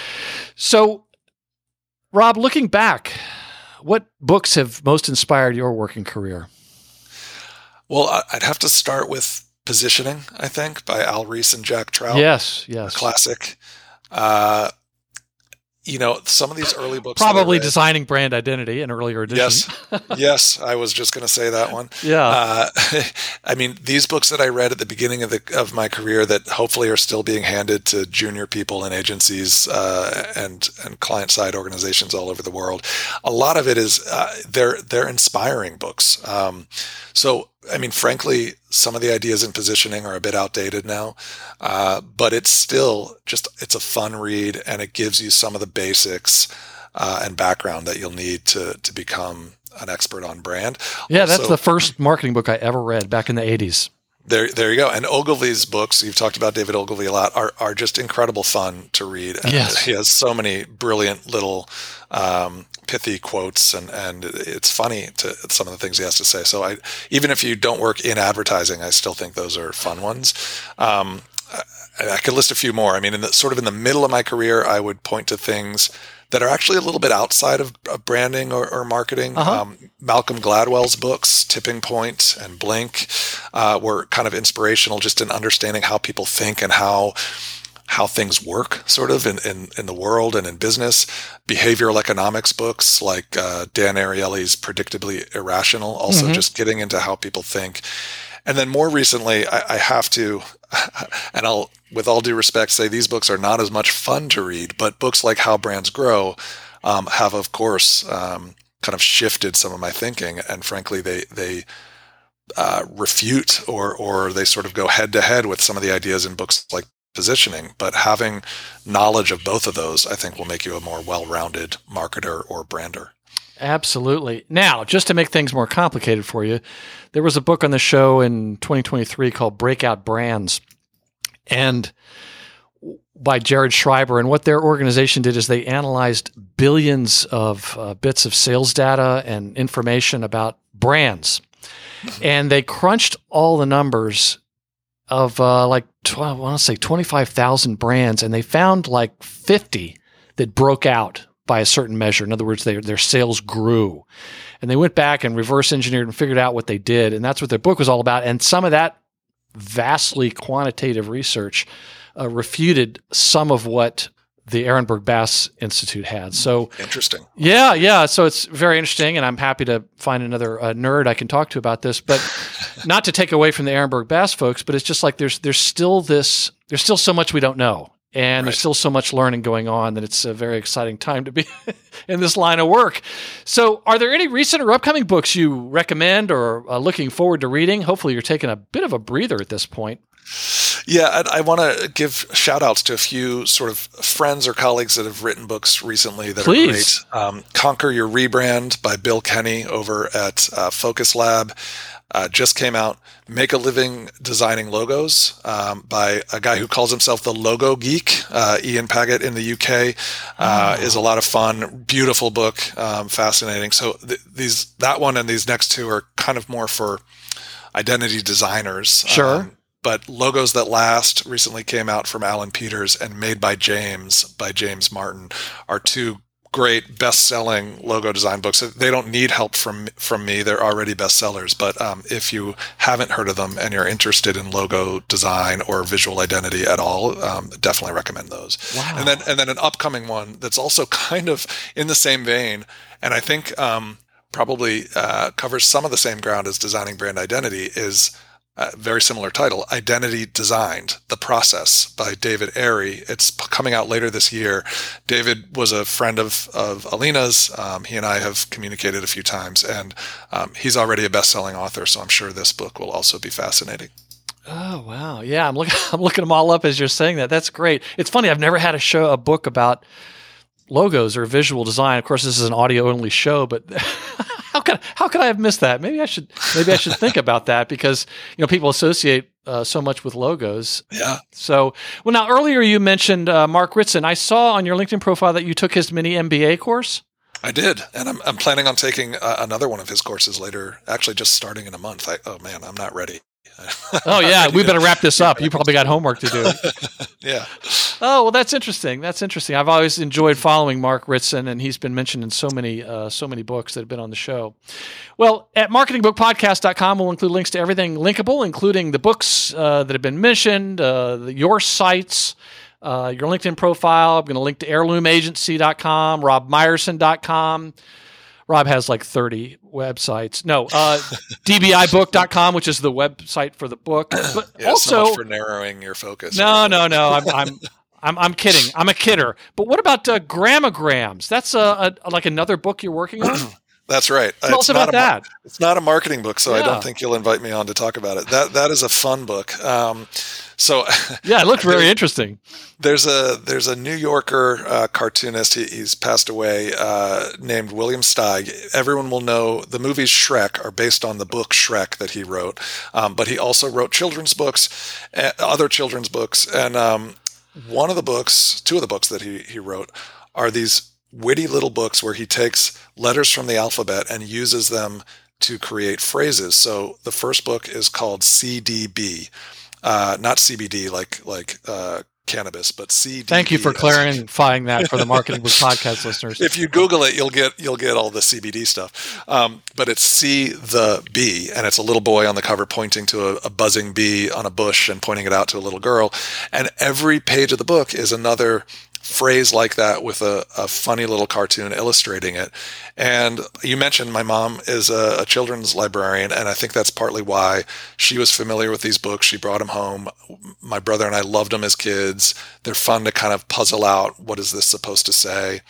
So, Rob, looking back, what books have most inspired your working career? Well, I'd have to start with Positioning, I think, by Al Ries and Jack Trout. Yes, yes. A classic. Uh, you know, some of these early books. Probably read, Designing Brand Identity, an earlier edition. Yes, yes. I was just going to say that one. Yeah. Uh, I mean, these books that I read at the beginning of the of my career that hopefully are still being handed to junior people in agencies uh, and and client side organizations all over the world. A lot of it is uh, they're they're inspiring books. Um, so. I mean, frankly, some of the ideas in Positioning are a bit outdated now, uh, but it's still just, it's a fun read and it gives you some of the basics uh, and background that you'll need to to become an expert on brand. Yeah, Also, that's the first marketing book I ever read back in the eighties. There, there you go. And Ogilvy's books, you've talked about David Ogilvy a lot, are, are just incredible fun to read. And yes. He has so many brilliant little um, pithy quotes, and, and it's funny to some of the things he has to say. So I, even if you don't work in advertising, I still think those are fun ones. Um, I, I could list a few more. I mean, in the, sort of in the middle of my career, I would point to things that are actually a little bit outside of, of branding or, or marketing. Uh-huh. Um, Malcolm Gladwell's books, Tipping Point and Blink, uh, were kind of inspirational just in understanding how people think and how how things work sort of in, in, in the world and in business. Behavioral economics books like uh, Dan Ariely's Predictably Irrational, also mm-hmm. just getting into how people think. And then more recently, I, I have to, and I'll, with all due respect, say these books are not as much fun to read, but books like How Brands Grow um, have, of course, um, kind of shifted some of my thinking. And frankly, they they uh, refute or or they sort of go head to head with some of the ideas in books like Positioning. But having knowledge of both of those, I think, will make you a more well-rounded marketer or brander. Absolutely. Now, just to make things more complicated for you, there was a book on the show in twenty twenty-three called Breakout Brands, and by Jared Schreiber. And what their organization did is they analyzed billions of uh, bits of sales data and information about brands, and they crunched all the numbers of uh, like twelve, I want to say twenty-five thousand brands, and they found like fifty that broke out by a certain measure. In other words, they, their sales grew. And they went back and reverse engineered and figured out what they did. And that's what their book was all about. And some of that vastly quantitative research uh, refuted some of what the Ehrenberg Bass Institute had. So interesting. Yeah, yeah. So it's very interesting. And I'm happy to find another uh, nerd I can talk to about this. But not to take away from the Ehrenberg Bass folks, but it's just like there's there's still this, there's still so much we don't know. And right. There's still so much learning going on that it's a very exciting time to be in this line of work. So are there any recent or upcoming books you recommend or are looking forward to reading? Hopefully you're taking a bit of a breather at this point. Yeah, I, I want to give shout outs to a few sort of friends or colleagues that have written books recently that Please. are great. Um, Conquer Your Rebrand by Bill Kenny over at uh, Focus Lab. Uh, just came out. Make a Living Designing Logos um, by a guy who calls himself the Logo Geek. Uh, Ian Paget in the U K uh, oh. is a lot of fun. Beautiful book, um, fascinating. So th- these that one and these next two are kind of more for identity designers. Sure. Um, but Logos That Last recently came out from Alan Peters, and Made by James by James Martin are two great best-selling logo design books. They don't need help from from me. They're already bestsellers. But um, if you haven't heard of them and you're interested in logo design or visual identity at all, um, definitely recommend those. Wow. And then and then an upcoming one that's also kind of in the same vein, and I think um, probably uh, covers some of the same ground as Designing Brand Identity is Uh, very similar title, Identity Designed, The Process by David Airy. It's p- coming out later this year. David was a friend of, of Alina's. Um, he and I have communicated a few times, and um, he's already a best-selling author, so I'm sure this book will also be fascinating. Oh, wow. Yeah, I'm looking I'm looking them all up as you're saying that. That's great. It's funny, I've never had a show, a book about logos or visual design. Of course, this is an audio-only show, but how could how could I have missed that? Maybe I should maybe I should think about that, because you know people associate uh, so much with logos. Yeah. So, well, now earlier you mentioned uh, Mark Ritson. I saw on your LinkedIn profile that you took his mini M B A course. I did, and I'm I'm planning on taking uh, another one of his courses later. Actually, just starting in a month. I, oh man, I'm not ready. Oh yeah, we better wrap this up. You probably got homework to do. Yeah. Oh well, that's interesting. That's interesting. I've always enjoyed following Mark Ritson, and he's been mentioned in so many, uh, so many books that have been on the show. Well, at marketing book podcast dot com, we'll include links to everything linkable, including the books uh, that have been mentioned, uh, the, your sites, uh, your LinkedIn profile. I'm going to link to heirloom agency dot com, rob meyerson dot com. Rob has like thirty websites. No, uh, D B I book dot com, which is the website for the book. But yeah, also, so much for narrowing your focus. No, no, no. I'm, I'm, I'm, I'm kidding. I'm a kidder. But what about uh, Grammograms? That's a, a like another book you're working on. That's right. Tell us it's about not a, that. It's not a marketing book, so Yeah. I don't think you'll invite me on to talk about it. That that is a fun book. Um, so Yeah, it looked very interesting. There's a there's a New Yorker uh, cartoonist. He, he's passed away, uh, named William Steig. Everyone will know the movies Shrek are based on the book Shrek that he wrote, um, but he also wrote children's books, uh, other children's books, and um, one of the books, two of the books that he he wrote, are these witty little books where he takes letters from the alphabet and uses them to create phrases. So the first book is called C D B, uh, not C B D like like uh, cannabis, but C D B. Thank you for clarifying that for the Marketing Book Podcast listeners. If you Google it, you'll get you'll get all the C B D stuff. Um, but it's C the B, and it's a little boy on the cover pointing to a, a buzzing bee on a bush and pointing it out to a little girl. And every page of the book is another phrase like that with a, a funny little cartoon illustrating it. And you mentioned my mom is a, a children's librarian, and I think that's partly why she was familiar with these books. She brought them home. My brother and I loved them as kids. They're fun to kind of puzzle out, what is this supposed to say?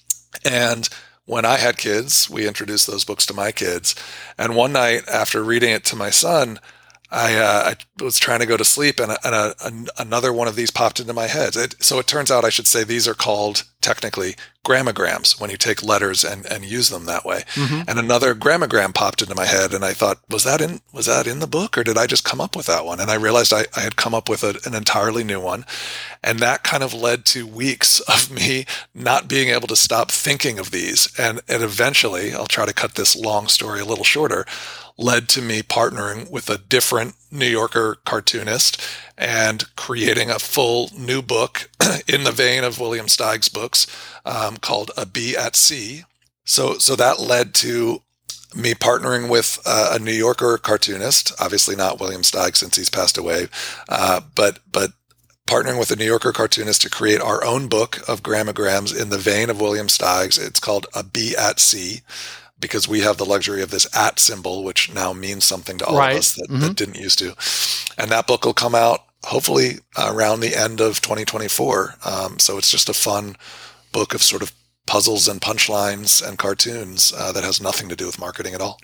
And when I had kids, we introduced those books to my kids. And one night after reading it to my son, I, uh, I was trying to go to sleep, and, a, and a, an, another one of these popped into my head. It, so it turns out I should say these are called, technically, grammograms, when you take letters and, and use them that way. Mm-hmm. And another grammogram popped into my head, and I thought, was that in was that in the book, or did I just come up with that one? And I realized I, I had come up with a, an entirely new one. And that kind of led to weeks of me not being able to stop thinking of these. And, and eventually, I'll try to cut this long story a little shorter, led to me partnering with a different New Yorker cartoonist and creating a full new book in the vein of William Steig's books um, called A Bee at Sea. So, so that led to me partnering with uh, a New Yorker cartoonist, obviously not William Steig since he's passed away, uh, but but partnering with a New Yorker cartoonist to create our own book of grammograms in the vein of William Steig's. It's called A Bee at Sea, because we have the luxury of this at symbol, which now means something to all right. of us that, mm-hmm. that didn't used to. And that book will come out hopefully around the end of twenty twenty-four. Um, so it's just a fun book of sort of puzzles and punchlines and cartoons uh, that has nothing to do with marketing at all.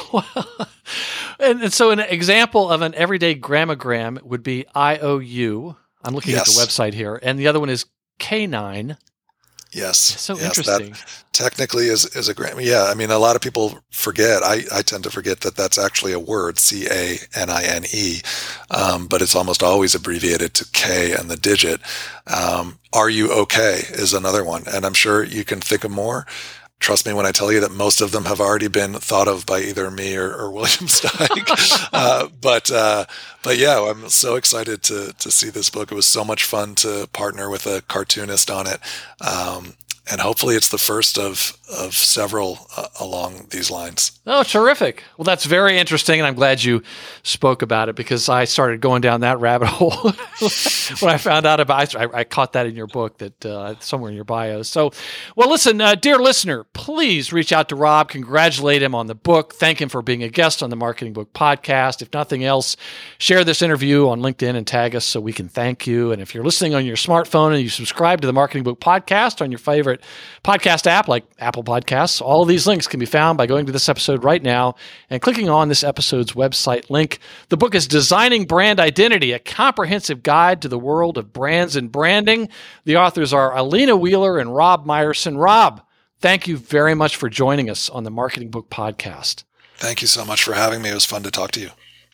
and, and so an example of an everyday grammogram would be I O U. I'm looking yes. at the website here. And the other one is canine. Yes. So yes, interesting. That technically is, is a gram. Yeah. I mean, a lot of people forget. I, I tend to forget that that's actually a word, C A N I N E, um, but it's almost always abbreviated to K and the digit. Um, Are you okay is another one. And I'm sure you can think of more. Trust me when I tell you that most of them have already been thought of by either me or, or William Steig. uh, but uh, but yeah, I'm so excited to to see this book. It was so much fun to partner with a cartoonist on it, um, and hopefully it's the first of of several uh, along these lines. Oh, terrific! Well, that's very interesting, and I'm glad you spoke about it because I started going down that rabbit hole when I found out about. I, I caught that in your book, that uh, somewhere in your bio. So, well, listen, uh, dear listener, please reach out to Rob, congratulate him on the book, thank him for being a guest on the Marketing Book Podcast. If nothing else, share this interview on LinkedIn and tag us so we can thank you. And if you're listening on your smartphone and you subscribe to the Marketing Book Podcast on your favorite podcast app like Apple Podcasts, all of these links can be found by going to this episode right now and clicking on this episode's website link. The book is Designing Brand Identity, a comprehensive guide to the world of brands and branding. The authors are Alina Wheeler and Rob Meyerson. Rob, thank you very much for joining us on the Marketing Book Podcast. Thank you so much for having me. It was fun to talk to you.